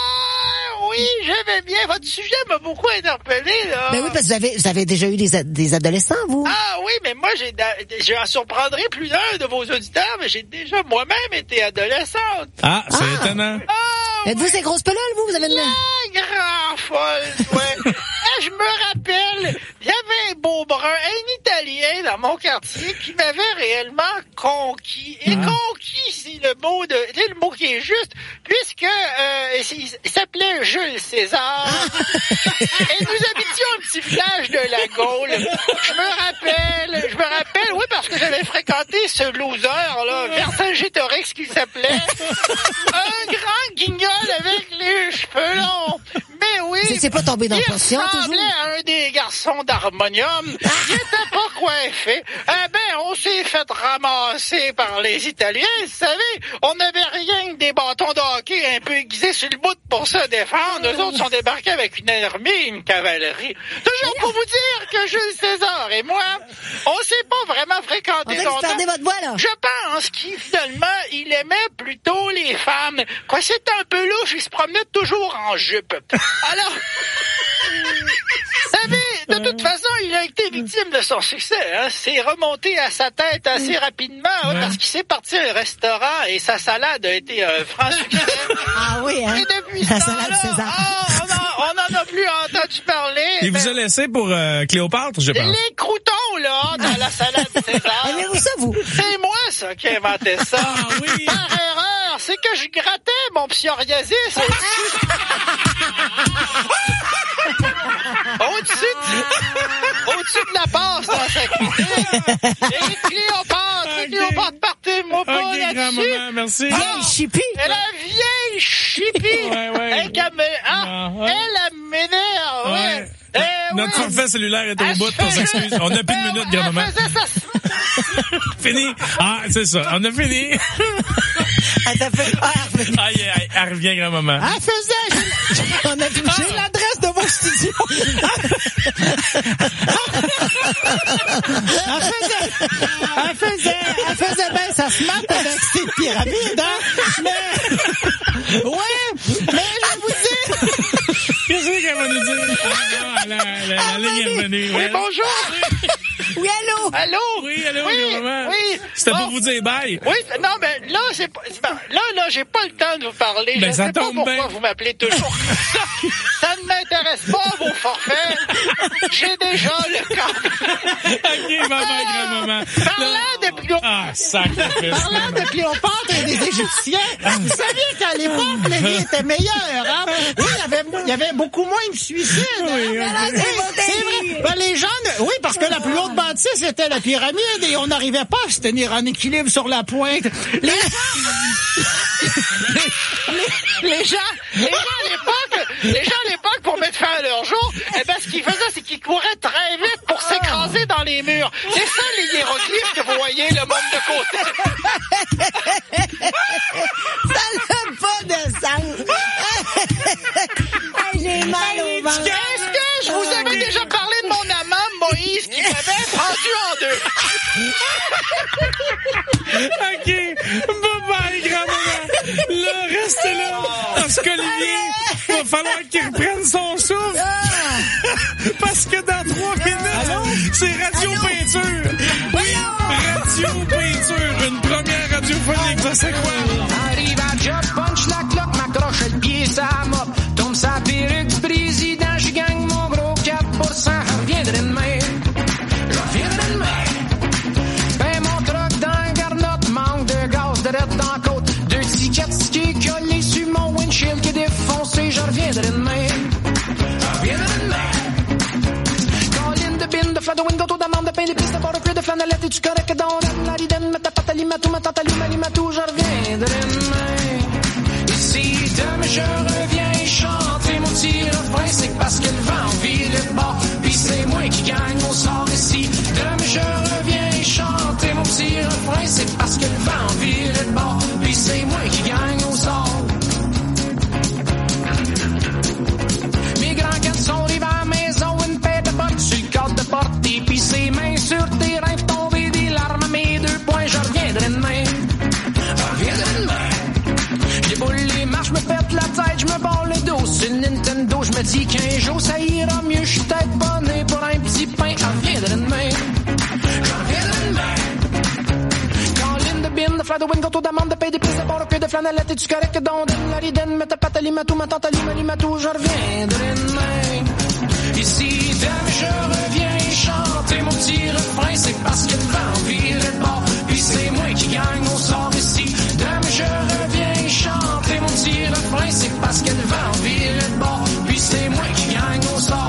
Oui, j'aimais bien. Votre sujet m'a beaucoup interpellé, là. Ben oui, parce que vous avez, vous avez déjà eu des, des adolescents, vous. Ah oui, mais moi, j'ai, j'en surprendrai plus d'un de vos auditeurs, mais j'ai déjà moi-même été adolescente. Ah, c'est ah. étonnant. Ah, êtes-vous oui. ces grosses peloles, vous? Vous avez une... La grand folle, ouais. Ah, je me rappelle, il y avait un beau brun, un Italien dans mon quartier qui m'avait réellement conquis. Et ah. conquis, c'est le mot de, c'est le mot qui est juste, puisque euh, il s'appelait Jules César. Et nous habitions un petit village de la Gaule. Je me rappelle, je me rappelle, oui, parce que j'avais fréquenté ce loser, là, Vercingétorix qu'il s'appelait. Un grand guignol avec les cheveux longs. Mais oui. c'est pas tombé dans le Il potion, toujours. ressemblait à un des garçons d'harmonium. Il était pas coiffé. Eh ben, on s'est fait ramasser par les Italiens, vous savez. On avait rien que des bâtons de hockey un peu aiguisés sur le bout pour se défendre. Eux autres sont débarqués avec une armée et une cavalerie. Toujours pour vous dire que Jules César et moi, on s'est pas vraiment fréquentés On va longtemps. externer votre voix, là. Je pense qu'il, finalement, il aimait plutôt les femmes. Quoi, c'était un peu louche, il se promenait toujours en jupe. Alors, vous savez, de toute façon, il a été victime de son succès. Hein. C'est remonté à sa tête assez rapidement, hein, Ouais. parce qu'il s'est parti à un restaurant et sa salade a été un franc succès. Ah oui, hein? Et depuis La ce salade temps-là, César. ah, on en- on en a plus entendu parler. Il Ben, vous a laissé pour euh, Cléopâtre, je pense. les croutons, là, dans la salade César. Aimez-vous ça, vous? C'est moi, ça, qui ai inventé ça. Ah oui. Par erreur, c'est que je grattais mon psoriasis au-dessus. Au-dessus de, au-dessus de la passe dans sa cuisine. Et Cléopâtre, Ok. Cléopâtre, partez-moi pas Ok, là-dessus. grand-maman, merci. Vieille chipie. Elle a vieille chipie. Ouais, ouais. Elle, qu'elle me- hein, Ah, ouais. elle, elle m'énerve, ouais. Ouais. Eh, Notre oui. forfait cellulaire est au Elle bout, on faisait- s'excuse. On n'a plus de minutes, Elle grand-maman. faisait ça. Fini. Ah, c'est ça. On a fini. Ah, ça fait... Ah, elle fait- Aïe, aïe, elle revient, grand-maman. Elle faisait... On a j'ai l'adresse de mon studio. Elle faisait... Elle faisait... Elle faisait bien sa smart avec ses pyramides, hein? Mais... Ouais, mais je vous dis... Qu'est-ce qu'elle va nous dire? Ah, non, la, la, la ligne est revenue. Oui, ouais. bonjour. Oui, allô? Allô? Oui, allô, oui, grand-maman. oui. C'était Bon. pour vous dire bye. Oui, non, mais là, c'est pas, c'est pas- là, là, j'ai pas le temps de vous parler. Ben, je ça sais pas tombe pourquoi bien. vous m'appelez toujours. ça, ça ne m'intéresse pas, vos forfaits. J'ai déjà le camp. OK, bye bye, grand-maman. Parlant de Cléopâtre. Ah, sacrifice. Parlant de Cléopâtre et des Égyptiens, vous saviez qu'à l'époque, la vie était meilleure, hein? Oui, il y avait, il y avait beaucoup moins de suicides. Oui, hein? oui. Voilà, c'est vrai. Ben, les gens, ne- oui, parce que la plus haute bâtisse c'était la pyramide et on n'arrivait pas à se tenir en équilibre sur la pointe. Les Les, les gens, les gens à l'époque, les gens à l'époque, pour mettre fin à leur jour, eh ben, ce qu'ils faisaient, c'est qu'ils couraient très vite pour s'écraser dans les murs. C'est ça, les hiéroglyphes que vous voyez, le monde de côté. Ça n'a pas de sens. Hey, j'ai mal au ventre. Est-ce que je vous avais déjà parlé de mon amant, Moïse, qui m'avait pendu en deux? OK. Bye-bye, grand-maman. Là, restez là. Parce qu'Olivier, va falloir qu'il reprenne son souffle. Parce que dans trois minutes, c'est Radio Peinture. Oui, Radio Peinture. Une première radiophonique, ça c'est quoi? Arrive à job, punch la cloque, m'accroche le pied, ça mop. Tombe sa perruque du président, je gagne mon gros quatre pour cent. Je reviendrai demain. Je reviendrai demain. Ben mon truck dans le garnotte, manque de gaz, de rette dans la côte. Deux tickets qui est collé sur mon windshield qui est défoncé. Je reviendrai demain. Je reviendrai demain. Colline de bin, de flat de wingo, tout d'amande, de pain, d'épices, de porc, de flanellette, et du correct dans la ridenne, mets ta patte à limatou, ma tante à limatou, je reviendrai demain. Ici, demain, je reviens chanter mon petit refrain, c'est parce que le vent vire de bord, pis c'est moi qui gagne mon sort ici. Demain, je reviens chanter mon petit refrain, c'est parce que le vent vire de bord, pis c'est moi qui gagne mon sort. Mes grands gars sont arrivés à la maison, une paire de bottes sur le cadre de porte, et pis ses mains sur tes reins, tomber des larmes à mes deux poings, je reviendrai demain. Je reviendrai demain. J'déboule les marches, me pète la tête, je me barre le dos sur le Nintendo, je me dis qu'un jour ça ira mieux, j'suis peut-être pas né pour un petit pain, je reviendrai demain. Je reviendrai demain. Colline de bin, de fleur de wingo, d'amande, de pain, d'épices, de porc, de flanellette, et du correct dans la ridenne, mets ta patte à limatou, ma tante à limatou, je reviendrai demain. Ici, demain, je reviens chanter mon petit refrain, c'est parce que le vent vire de bord, puis c'est moi qui gagne mon sort ici. Demain, je reviens chanter mon petit refrain, c'est parce que le vent vire de bord, puis c'est moi qui gagne mon sort.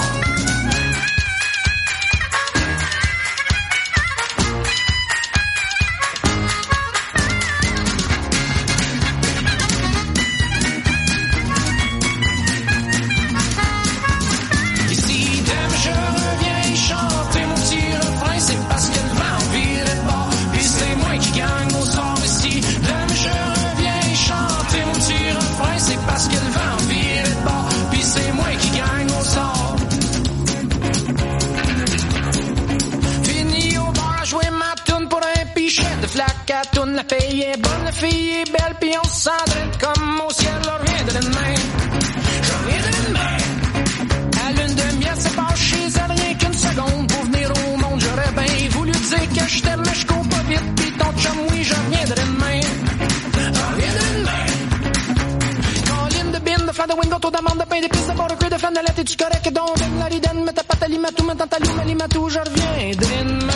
qu'à tourne, la paye est bonne, la fille est belle, pis on s'entraîne comme au ciel, on revient de l'ennemi. Je reviens de l'ennemi. À lune de miel, c'est pas chez elle, rien qu'une seconde pour venir au monde. J'aurais bien voulu dire que je t'aime, mais je cours pas vite, pis ton chum, oui, je reviens de l'ennemi. Je reviens de l'ennemi. Colline de bine, de flan de wingo, taux d'amande, de pain, d'épices, de beurre, de cuir, de flan de lait, t'es-tu correct? Donc, de la ridenne, mets ta pâte à limatou, mets ta lime à limatou, je reviens de l'ennemi.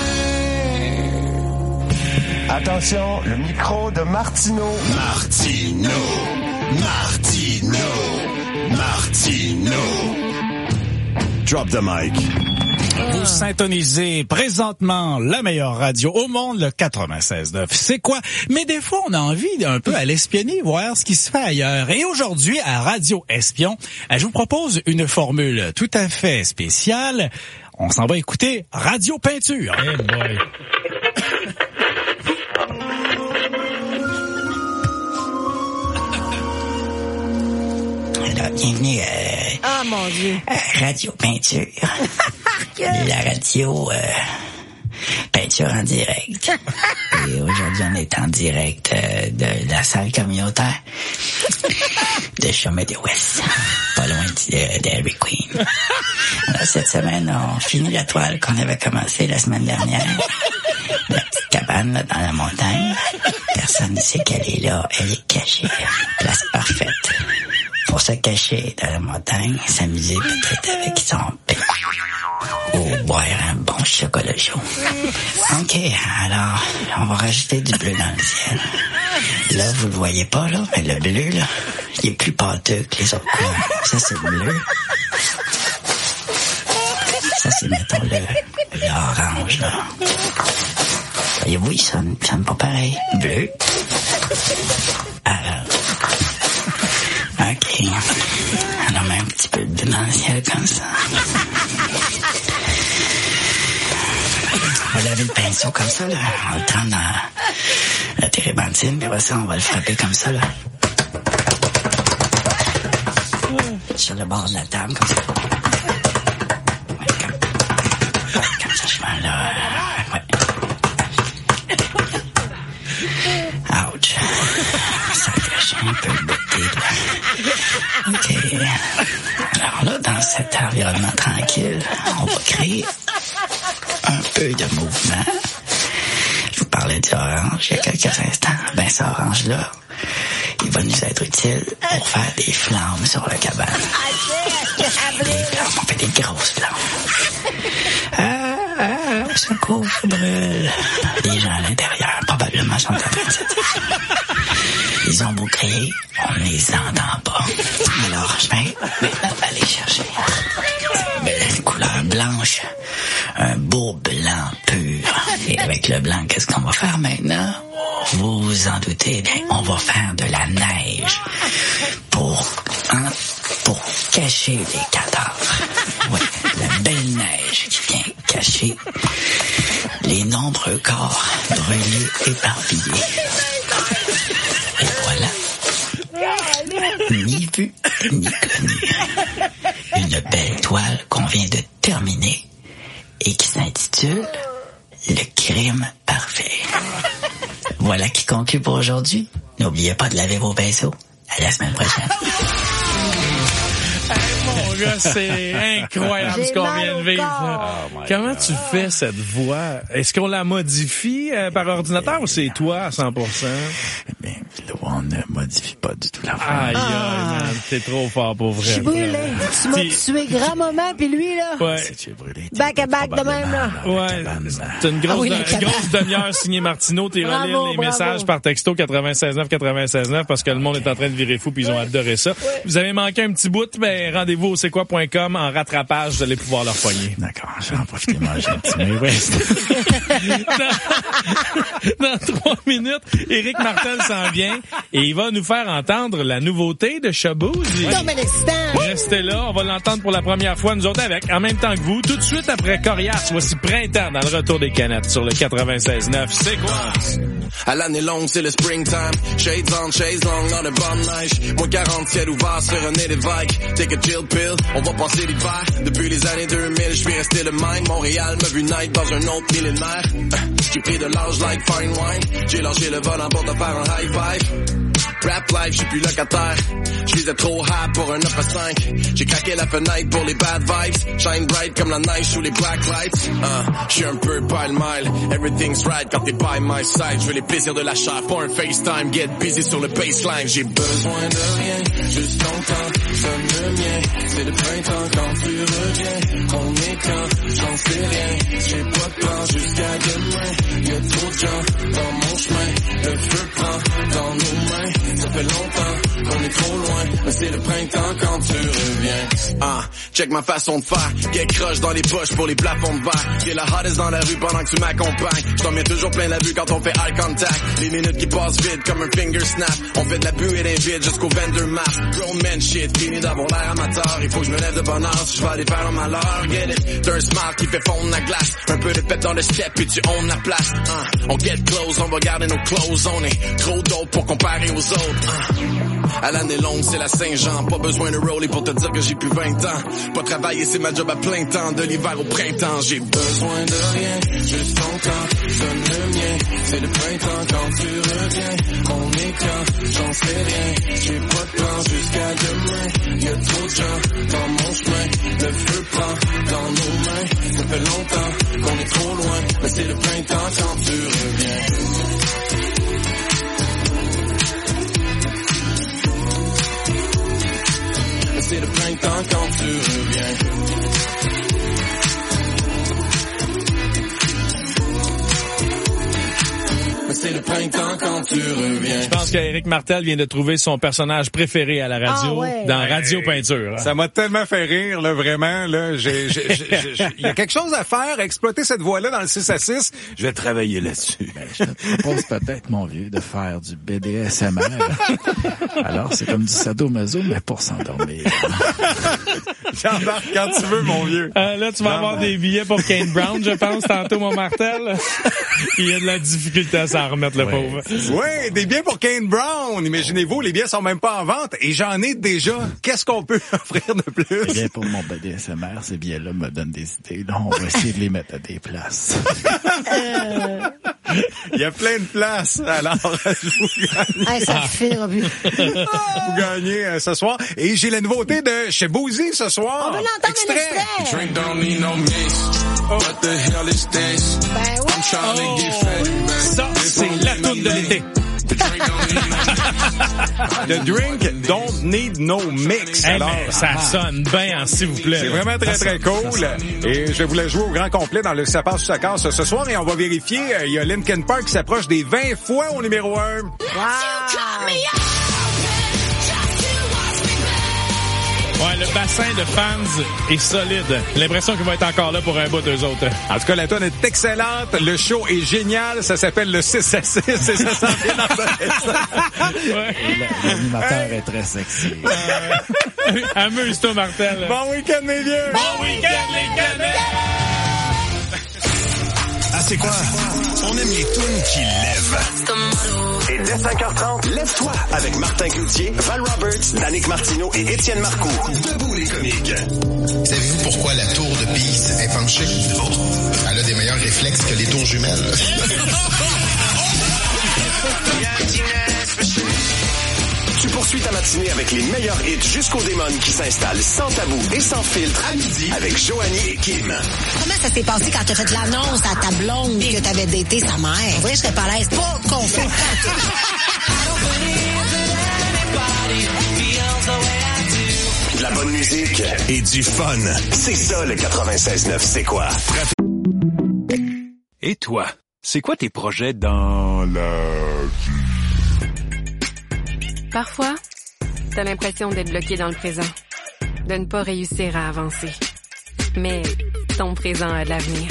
Attention, le micro de Martino. Martino. Martino. Martino. Drop the mic. Vous syntonisez présentement la meilleure radio au monde, le quatre-vingt-seize neuf. C'est quoi? Mais des fois, on a envie d'un peu à l'espionner, voir ce qui se fait ailleurs. Et aujourd'hui, à Radio Espion, je vous propose une formule tout à fait spéciale. On s'en va écouter Radio Peinture. Hey boy. Alors, bienvenue euh, Ah, mon Dieu. à Radio Peinture. La radio euh, Peinture en direct. Et aujourd'hui, on est en direct euh, de la salle communautaire de Chemin de l'Ouest, pas loin de, de Harry Queen. Alors, cette semaine, on finit la toile qu'on avait commencé la semaine dernière. La petite cabane là, dans la montagne. Personne ne sait qu'elle est là. Elle est cachée. Place parfaite pour se cacher dans la montagne, s'amuser peut-être avec son pain ou boire un bon chocolat chaud. OK, alors, on va rajouter du bleu dans le ciel. Là, vous le voyez pas, là, mais le bleu, là, il est plus pâteux que les autres couleurs. Ça, c'est le bleu. Ça, c'est, mettons, le, l'orange, là. Voyez-vous, il sonne, il sonne pas pareil. Bleu. Alors, OK. Alors, on met un petit peu de bleu dans le ciel comme ça. On va laver le pinceau comme ça, là. On va le prendre dans la térébenthine, puis après ça, on va le frapper comme ça, là. Sur le bord de la table, comme ça. Ouais, comme, comme ça, je vais là. Ouais. Ouch. Ça gâche un peu le bout des doigts. OK. Alors là, dans cet environnement tranquille, on va créer un peu de mouvement. Je vous parlais du orange il y a quelques instants. Ben, ce orange-là, il va nous être utile pour faire des flammes sur la cabane. Des flammes, on fait des grosses flammes. Ah, ah, secours, je brûle. Les gens à l'intérieur, probablement, sont en train de se dire. Ils ont beau crier, on ne les entend pas. Alors, je vais maintenant aller chercher une couleur blanche, un beau blanc pur. Et avec le blanc, qu'est-ce qu'on va faire maintenant? Vous vous en doutez, bien, on va faire de la neige pour, hein, pour cacher les cadavres. Oui, la belle neige qui vient cacher les nombreux corps brûlés, éparpillés. Et voilà. Ni vu, ni connu. Une belle toile qu'on vient de terminer et qui s'intitule Le crime parfait. Voilà qui conclut pour aujourd'hui. N'oubliez pas de laver vos pinceaux. À la semaine prochaine. Mon gars, c'est incroyable ce qu'on vient de vivre. Oh Comment God. Tu fais cette voix? Est-ce qu'on la modifie euh, par ordinateur ou c'est toi à cent pour cent? Bien, là, on ne modifie pas du tout la voix. Aïe, aïe, ah. man, t'es trop fort pour vrai. Je suis brûlé. Tu m'as tué grand-maman, puis lui, là. Ouais. Back à back de même, là. Ouais. C'est une grosse, ah oui, de, une grosse demi-heure signée Martino. T'es relire les bravo. Messages par texto quatre-vingt-seize neuf quatre-vingt-seize neuf parce que le monde est en train de virer fou puis ils ont adoré ça. Ouais. Vous avez manqué un petit bout, ben, rendez-vous au c'est quoi point com en rattrapage, vous allez pouvoir leur pogner. D'accord, je vais en profiter manger un petit mais dans, dans trois minutes, Éric Martel s'en vient et il va nous faire entendre la nouveauté de Shaboozey. Restez là, on va l'entendre pour la première fois, nous autres avec, en même temps que vous, tout de suite après Coriace, voici Printemps dans le retour des canettes sur le quatre-vingt-seize neuf. C'est quoi? À l'année longue, c'est le springtime. Shades on, shades long, dans de bonne neige. Moins quarante, ciel ouvert sur un nez d'évêque. Take a chill pill, on va passer l'hiver. Depuis les années deux mille, je suis resté le même. Montréal m'a vu naître dans un autre millénaire. J'ai pris de l'âge like fine wine. J'ai lâché le volant pour te faire un high five. Rap life, j'suis plus locataire. J'visais trop high pour un neuf à cinq. J'ai craqué la fenêtre pour les bad vibes. Shine bright comme la neige sous les black lights. Uh, j'suis un peu pile-mile. Everything's right quand t'es by my side. J'veux les plaisirs de la chair, pas un FaceTime. Get busy sur le baseline. J'ai besoin de rien, juste ton temps. Sonne le mien, c'est le printemps quand tu reviens. On est quand, j'en sais rien. J'ai pas de plan jusqu'à demain. Y'a trop de gens dans mon chemin. Le feu prend dans nos mains. Ça fait longtemps qu'on est trop loin, mais c'est le printemps quand tu reviens. Ah, check ma façon de faire. Get crush dans les poches pour les plafonds de verre. T'es la hottest dans la rue pendant que tu m'accompagnes. J't'en mets toujours plein la vue quand on fait eye contact. Les minutes qui passent vite comme un finger snap. On fait de la buée d'un vide jusqu'au vendor map. Grown man shit, fini d'avoir l'air amateur. Il faut que je me lève de bonne heure si je vais aller faire un malheur. Get it? T'as un smile qui fait fondre la glace. Un peu de pep dans le step puis tu own la place. Uh, on get close, on va garder nos clothes. On est trop dope pour comparer aux autres. Uh. À l'année longue, c'est la Saint-Jean. Pas besoin de roller pour te dire que j'ai plus vingt ans. Pas travailler, c'est ma job à plein temps. De l'hiver au printemps, j'ai besoin de rien. Juste ton temps, sonne le mien. C'est le printemps quand tu reviens. On est quand, j'en sais rien. J'ai pas de plan jusqu'à demain. Y'a trop de gens dans mon chemin. Le feu prend dans nos mains. Ça fait longtemps qu'on est trop loin. Mais c'est le printemps quand tu reviens. C'est le printemps quand tu reviens. C'est le printemps quand tu reviens. Je pense qu'Éric Martel vient de trouver son personnage préféré à la radio, ah ouais. dans Radio Peinture. Hein. Ça m'a tellement fait rire, là, vraiment. Là, j'ai, j'ai, j'ai, j'ai, il y a quelque chose à faire, exploiter cette voix-là dans le six à six. Je vais travailler là-dessus. Ben, je te propose peut-être, mon vieux, de faire du B D S M R. Alors, c'est comme du sadomaso, mais pour s'endormir. J'embarque quand tu veux, mon vieux. Euh, là, tu vas avoir des billets pour Kane Brown, je pense, tantôt, mon Martel. Il y a de la difficulté à s'en remettre, le ouais. pauvre. Oui, des billets pour Kane Brown. Imaginez-vous, les billets sont même pas en vente et j'en ai déjà. Qu'est-ce qu'on peut offrir de plus? Eh bien, pour mon B D S M R, ces billets-là me donnent des idées. Là, on va essayer de les mettre à des places. Il y a plein de places. Alors, je vous gagne. Hey, ça finira plus. Vous gagnez euh, ce soir. Et j'ai la nouveauté de chez Boozy ce soir. On veut l'entendre, extrait. un extrait. Drink don't need no mix. What the hell is this? Ben oui. I'm trying to get fat. Ça, c'est la toune de l'été. The drink don't need no mix. Hey, Alors, mais ça ah, sonne bien, s'il vous plaît. c'est vraiment très, très cool. Et je voulais jouer au grand complet dans le Ça passe ou ça casse ce soir et on va vérifier. Il y a Linkin Park qui s'approche des vingt fois au numéro un. Wow. Ouais, le bassin de fans est solide. L'impression qu'ils vont être encore là pour un bout d'eux autres. En tout cas, la tonne est excellente. Le show est génial. Ça s'appelle le six à six et ça s'en vient dans ça. Ouais. L'animateur est très sexy. Euh, amuse-toi, Martel. Bon week-end, mes vieux. Bon week-end, les Canadiens. Ah, c'est quoi? On aime les tunes qui lèvent. Et dès cinq heures trente, lève-toi avec Martin Cloutier, Val Roberts, Danick Martineau et Étienne Marcoux. Debout les comiques. Savez-vous pourquoi la tour de Pise est penchée? Elle a des meilleurs réflexes que les tours jumelles. Tu poursuis ta matinée avec les meilleurs hits jusqu'au démon qui s'installe sans tabou et sans filtre à midi avec Joanie et Kim. Comment ça s'est passé quand t'as fait l'annonce à ta blonde que t'avais daté sa mère? En vrai, je serais pas à l'aise. Pas qu'on fait De la bonne musique et du fun. C'est ça le quatre-vingt-seize neuf, c'est quoi? Et toi, c'est quoi tes projets dans la... Parfois, t'as l'impression d'être bloqué dans le présent, de ne pas réussir à avancer. Mais ton présent a de l'avenir.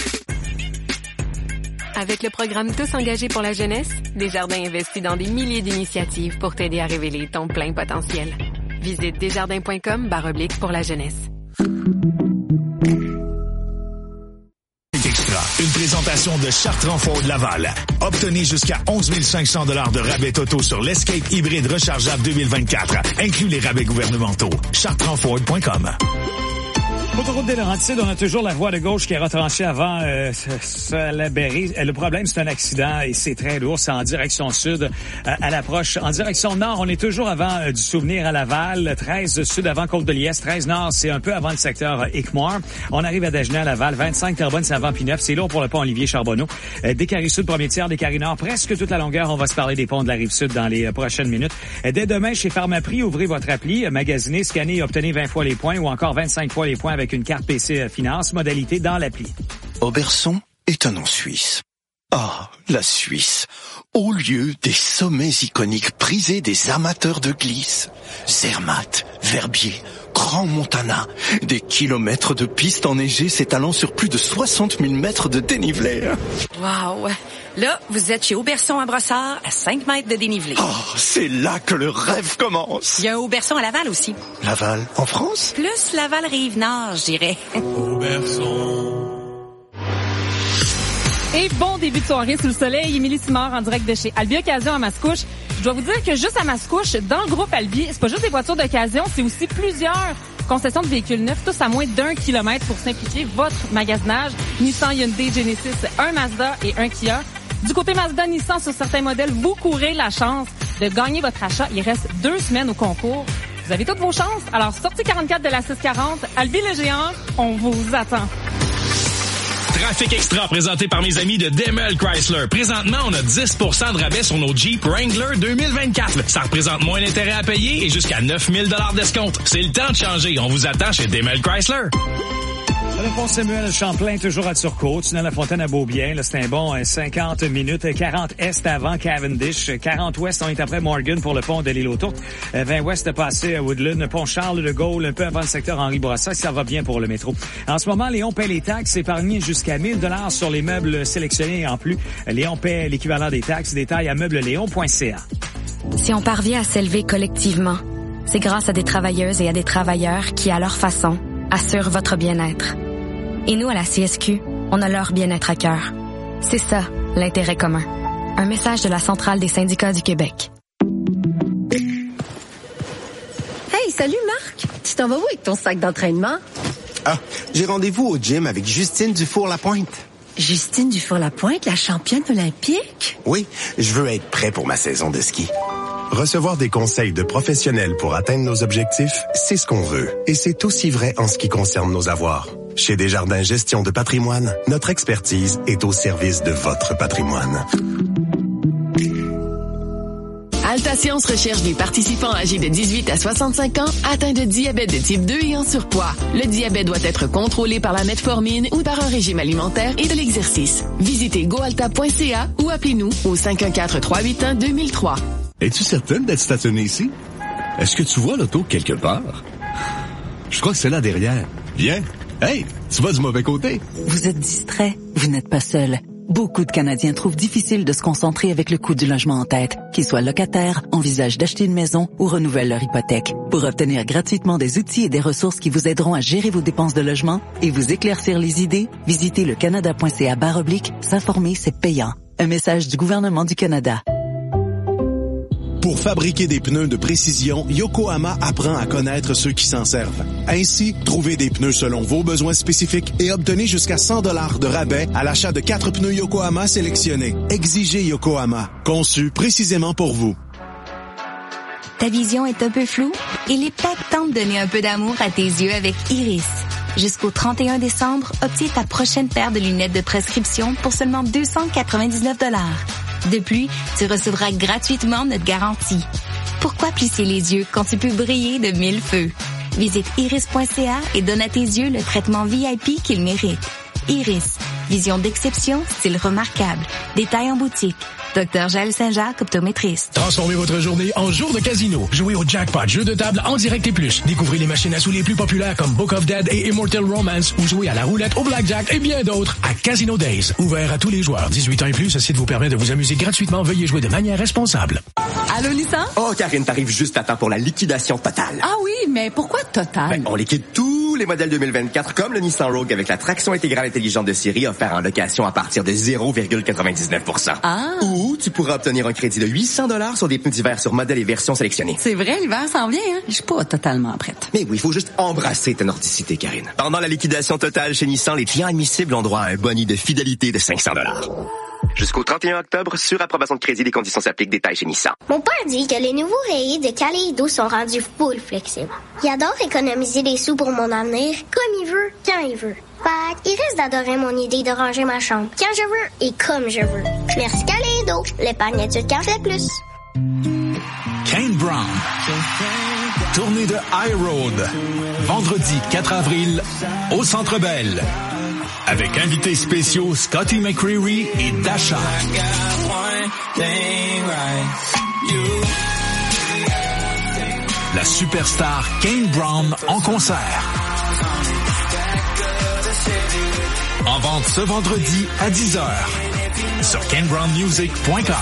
Avec le programme Tous engagés pour la jeunesse, Desjardins investit dans des milliers d'initiatives pour t'aider à révéler ton plein potentiel. Visite desjardins.com barre oblique pour la jeunesse. Extra, une présentation présentation de Chartrand Ford Laval. Obtenez jusqu'à onze mille cinq cents dollars de rabais totaux sur l'Escape hybride rechargeable deux mille vingt-quatre, inclus les rabais gouvernementaux. chartrand ford point com. Autoroute des Laurentides, on a toujours la voie de gauche qui est retranchée avant euh, Salaberry. Le problème, c'est un accident et c'est très lourd. C'est en direction sud euh, à l'approche. En direction nord, on est toujours avant euh, du Souvenir à Laval. treize sud avant Côte-de-Liesse. treize nord, c'est un peu avant le secteur euh, Hickmore. On arrive à Dagenais à Laval. vingt-cinq Terrebonne, c'est avant P neuf. C'est lourd pour le pont Olivier-Charbonneau. Euh, Décarie sud, premier tiers. Décarie nord, presque toute la longueur. On va se parler des ponts de la Rive-Sud dans les euh, prochaines minutes. Euh, dès demain, chez Pharmaprix, ouvrez votre appli, euh, magasinez, scannez et obtenez vingt fois les points ou encore vingt-cinq fois les points avec une carte P C Finance, modalité dans l'appli. Auberson est un nom suisse. Ah, la Suisse. Au lieu des sommets iconiques prisés des amateurs de glisse. Zermatt, Verbier, Grand Montana. Des kilomètres de pistes enneigées s'étalant sur plus de soixante mille mètres de dénivelé. Wow! Là, vous êtes chez Auberson à Brossard, à cinq mètres de dénivelé. Oh, c'est là que le rêve commence. Il y a un Auberson à Laval aussi. Laval, en France? Plus Laval-Rive-Nord, je dirais. Auberson. Et bon début de soirée sous le soleil. Émilie Simard en direct de chez Albi Occasion à Mascouche. Je dois vous dire que juste à Mascouche, dans le groupe Albi, c'est pas juste des voitures d'occasion, c'est aussi plusieurs concessions de véhicules neufs, tous à moins d'un kilomètre pour simplifier votre magasinage. Nissan, Hyundai, Genesis, un Mazda et un Kia. Du côté Mazda, Nissan, sur certains modèles, vous courez la chance de gagner votre achat. Il reste deux semaines au concours. Vous avez toutes vos chances. Alors, sortie quarante-quatre de la six quarante, Albi le géant, on vous attend. Trafic Extra présenté par mes amis de Demel Chrysler. Présentement, on a dix pour cent de rabais sur nos Jeep Wrangler deux mille vingt-quatre. Ça représente moins d'intérêt à payer et jusqu'à neuf mille dollars d'escompte. C'est le temps de changer. On vous attend chez Demel Chrysler. Le pont Samuel Champlain, toujours à Turcot. Tunnel La Fontaine à Beaubien. Là, c'est un bon cinquante minutes. quarante est avant Cavendish. quarante ouest, on est après Morgan pour le pont de l'île aux Tourtes. vingt ouest passé à Woodland. Pont Charles de Gaulle, un peu avant le secteur Henri Bourassa. Ça va bien pour le métro. En ce moment, Léon paie les taxes. Épargné jusqu'à mille dollars sur les meubles sélectionnés en plus. Léon paie l'équivalent des taxes. Détails à meublesléon point c a. Si on parvient à s'élever collectivement, c'est grâce à des travailleuses et à des travailleurs qui, à leur façon, assurent votre bien-être. Et nous, à la C S Q, on a leur bien-être à cœur. C'est ça, l'intérêt commun. Un message de la Centrale des syndicats du Québec. Hey, salut Marc! Tu t'en vas où avec ton sac d'entraînement? Ah, j'ai rendez-vous au gym avec Justine Dufour-Lapointe. Justine Dufour-Lapointe, la championne olympique? Oui, je veux être prêt pour ma saison de ski. Recevoir des conseils de professionnels pour atteindre nos objectifs, c'est ce qu'on veut. Et c'est aussi vrai en ce qui concerne nos avoirs. Chez Desjardins Gestion de patrimoine, notre expertise est au service de votre patrimoine. Alta-Science recherche des participants âgés de dix-huit à soixante-cinq ans atteints de diabète de type deux et en surpoids. Le diabète doit être contrôlé par la metformine ou par un régime alimentaire et de l'exercice. Visitez goalta point c a ou appelez-nous au cinq un quatre, trois huit un, deux mille trois. Es-tu certaine d'être stationnée ici? Est-ce que tu vois l'auto quelque part? Je crois que c'est là derrière. Viens. Hey, tu vas du mauvais côté. Vous êtes distrait. Vous n'êtes pas seul. Beaucoup de Canadiens trouvent difficile de se concentrer avec le coût du logement en tête. Qu'ils soient locataires, envisagent d'acheter une maison ou renouvellent leur hypothèque. Pour obtenir gratuitement des outils et des ressources qui vous aideront à gérer vos dépenses de logement et vous éclaircir les idées, visitez le canada point c a barre oblique. S'informer, c'est payant. Un message du gouvernement du Canada. Pour fabriquer des pneus de précision, Yokohama apprend à connaître ceux qui s'en servent. Ainsi, trouvez des pneus selon vos besoins spécifiques et obtenez jusqu'à cent dollars de rabais à l'achat de quatre pneus Yokohama sélectionnés. Exigez Yokohama, conçu précisément pour vous. Ta vision est un peu floue? Il est peut-être temps de donner un peu d'amour à tes yeux avec Iris. Jusqu'au trente et un décembre, obtiens ta prochaine paire de lunettes de prescription pour seulement deux cent quatre-vingt-dix-neuf dollars. De plus, tu recevras gratuitement notre garantie. Pourquoi plisser les yeux quand tu peux briller de mille feux? Visite iris point c a et donne à tes yeux le traitement V I P qu'ils méritent. Iris, vision d'exception, style remarquable. Détails en boutique. Docteur Jaël Saint-Jacques, optométriste. Transformez votre journée en jour de casino. Jouez au jackpot, jeu de table en direct et plus. Découvrez les machines à sous les plus populaires comme Book of Dead et Immortal Romance ou jouez à la roulette, au blackjack et bien d'autres à Casino Days. Ouvert à tous les joueurs. dix-huit ans et plus, ce site vous permet de vous amuser gratuitement. Veuillez jouer de manière responsable. Allô, Nissan? Oh, Karine, t'arrives juste à temps pour la liquidation totale. Ah oui, mais pourquoi totale? Ben, on liquide tous les modèles deux mille vingt-quatre, comme le Nissan Rogue avec la traction intégrale intelligente de série, offert en location à partir de zéro virgule quatre-vingt-dix-neuf pour cent. Ah. Ou tu pourras obtenir un crédit de huit cents dollars sur des pneus d'hiver sur modèles et versions sélectionnées. C'est vrai, l'hiver s'en vient, hein? Je suis pas totalement prête. Mais oui, il faut juste embrasser ta nordicité, Karine. Pendant la liquidation totale chez Nissan, les clients admissibles ont droit à un boni de fidélité de cinq cents dollars. Jusqu'au trente et un octobre, sur approbation de crédit, les conditions s'appliquent. Détails chez Nissan. Mon père dit que les nouveaux rayés de Kaleido sont rendus full flexibles. Il adore économiser des sous pour mon avenir, comme il veut, quand il veut. Fait il risque d'adorer mon idée de ranger ma chambre quand je veux et comme je veux. Merci Kaleido, l'épargne étude qu'en fait plus. Kane Brown. Tournée de High Road. Vendredi quatre avril au Centre Bell. Avec invités spéciaux Scotty McCreery et Dasha. La superstar Kane Brown en concert. En vente ce vendredi à dix heures sur kane brown music point com.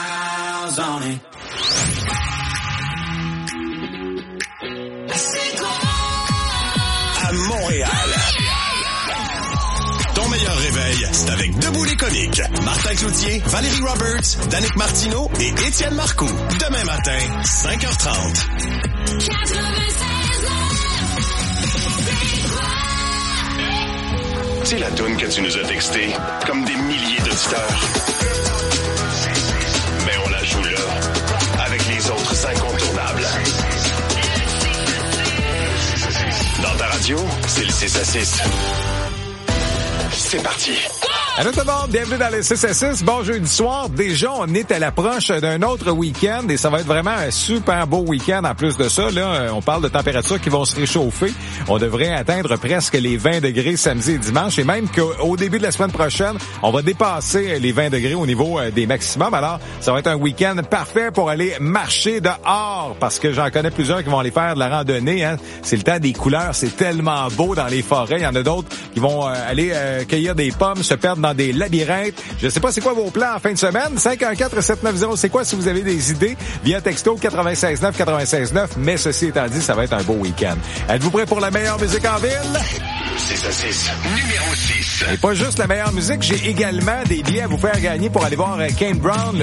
À Montréal. Ton meilleur réveil, c'est avec Debout les comiques. Martin Cloutier, Valérie Roberts, Danick Martineau et Étienne Marcoux. Demain matin, cinq heures trente. C'est la toune que tu nous as textée, comme des milliers d'auditeurs. Mais on la joue là, avec les autres incontournables. Dans ta radio, c'est le six à six. C'est parti. Allô tout le monde, bienvenue dans les six à six. Bon jeudi soir. Déjà, on est à l'approche d'un autre week-end et ça va être vraiment un super beau week-end. En plus de ça, là, on parle de températures qui vont se réchauffer. On devrait atteindre presque les vingt degrés samedi et dimanche et même qu'au début de la semaine prochaine, on va dépasser les vingt degrés au niveau des maximums. Alors, ça va être un week-end parfait pour aller marcher dehors parce que j'en connais plusieurs qui vont aller faire de la randonnée. Hein. C'est le temps des couleurs. C'est tellement beau dans les forêts. Il y en a d'autres qui vont aller euh, cueillir des pommes, se perdre dans des labyrinthes. Je ne sais pas c'est quoi vos plans en fin de semaine. cinq un quatre sept neuf zéro, c'est quoi si vous avez des idées? Via texto quatre-vingt-seize neuf quatre-vingt-seize neuf. Mais ceci étant dit, ça va être un beau week-end. Êtes-vous prêts pour la meilleure musique en ville? six à six, numéro six. Et pas juste la meilleure musique, j'ai également des billets à vous faire gagner pour aller voir Kane Brown.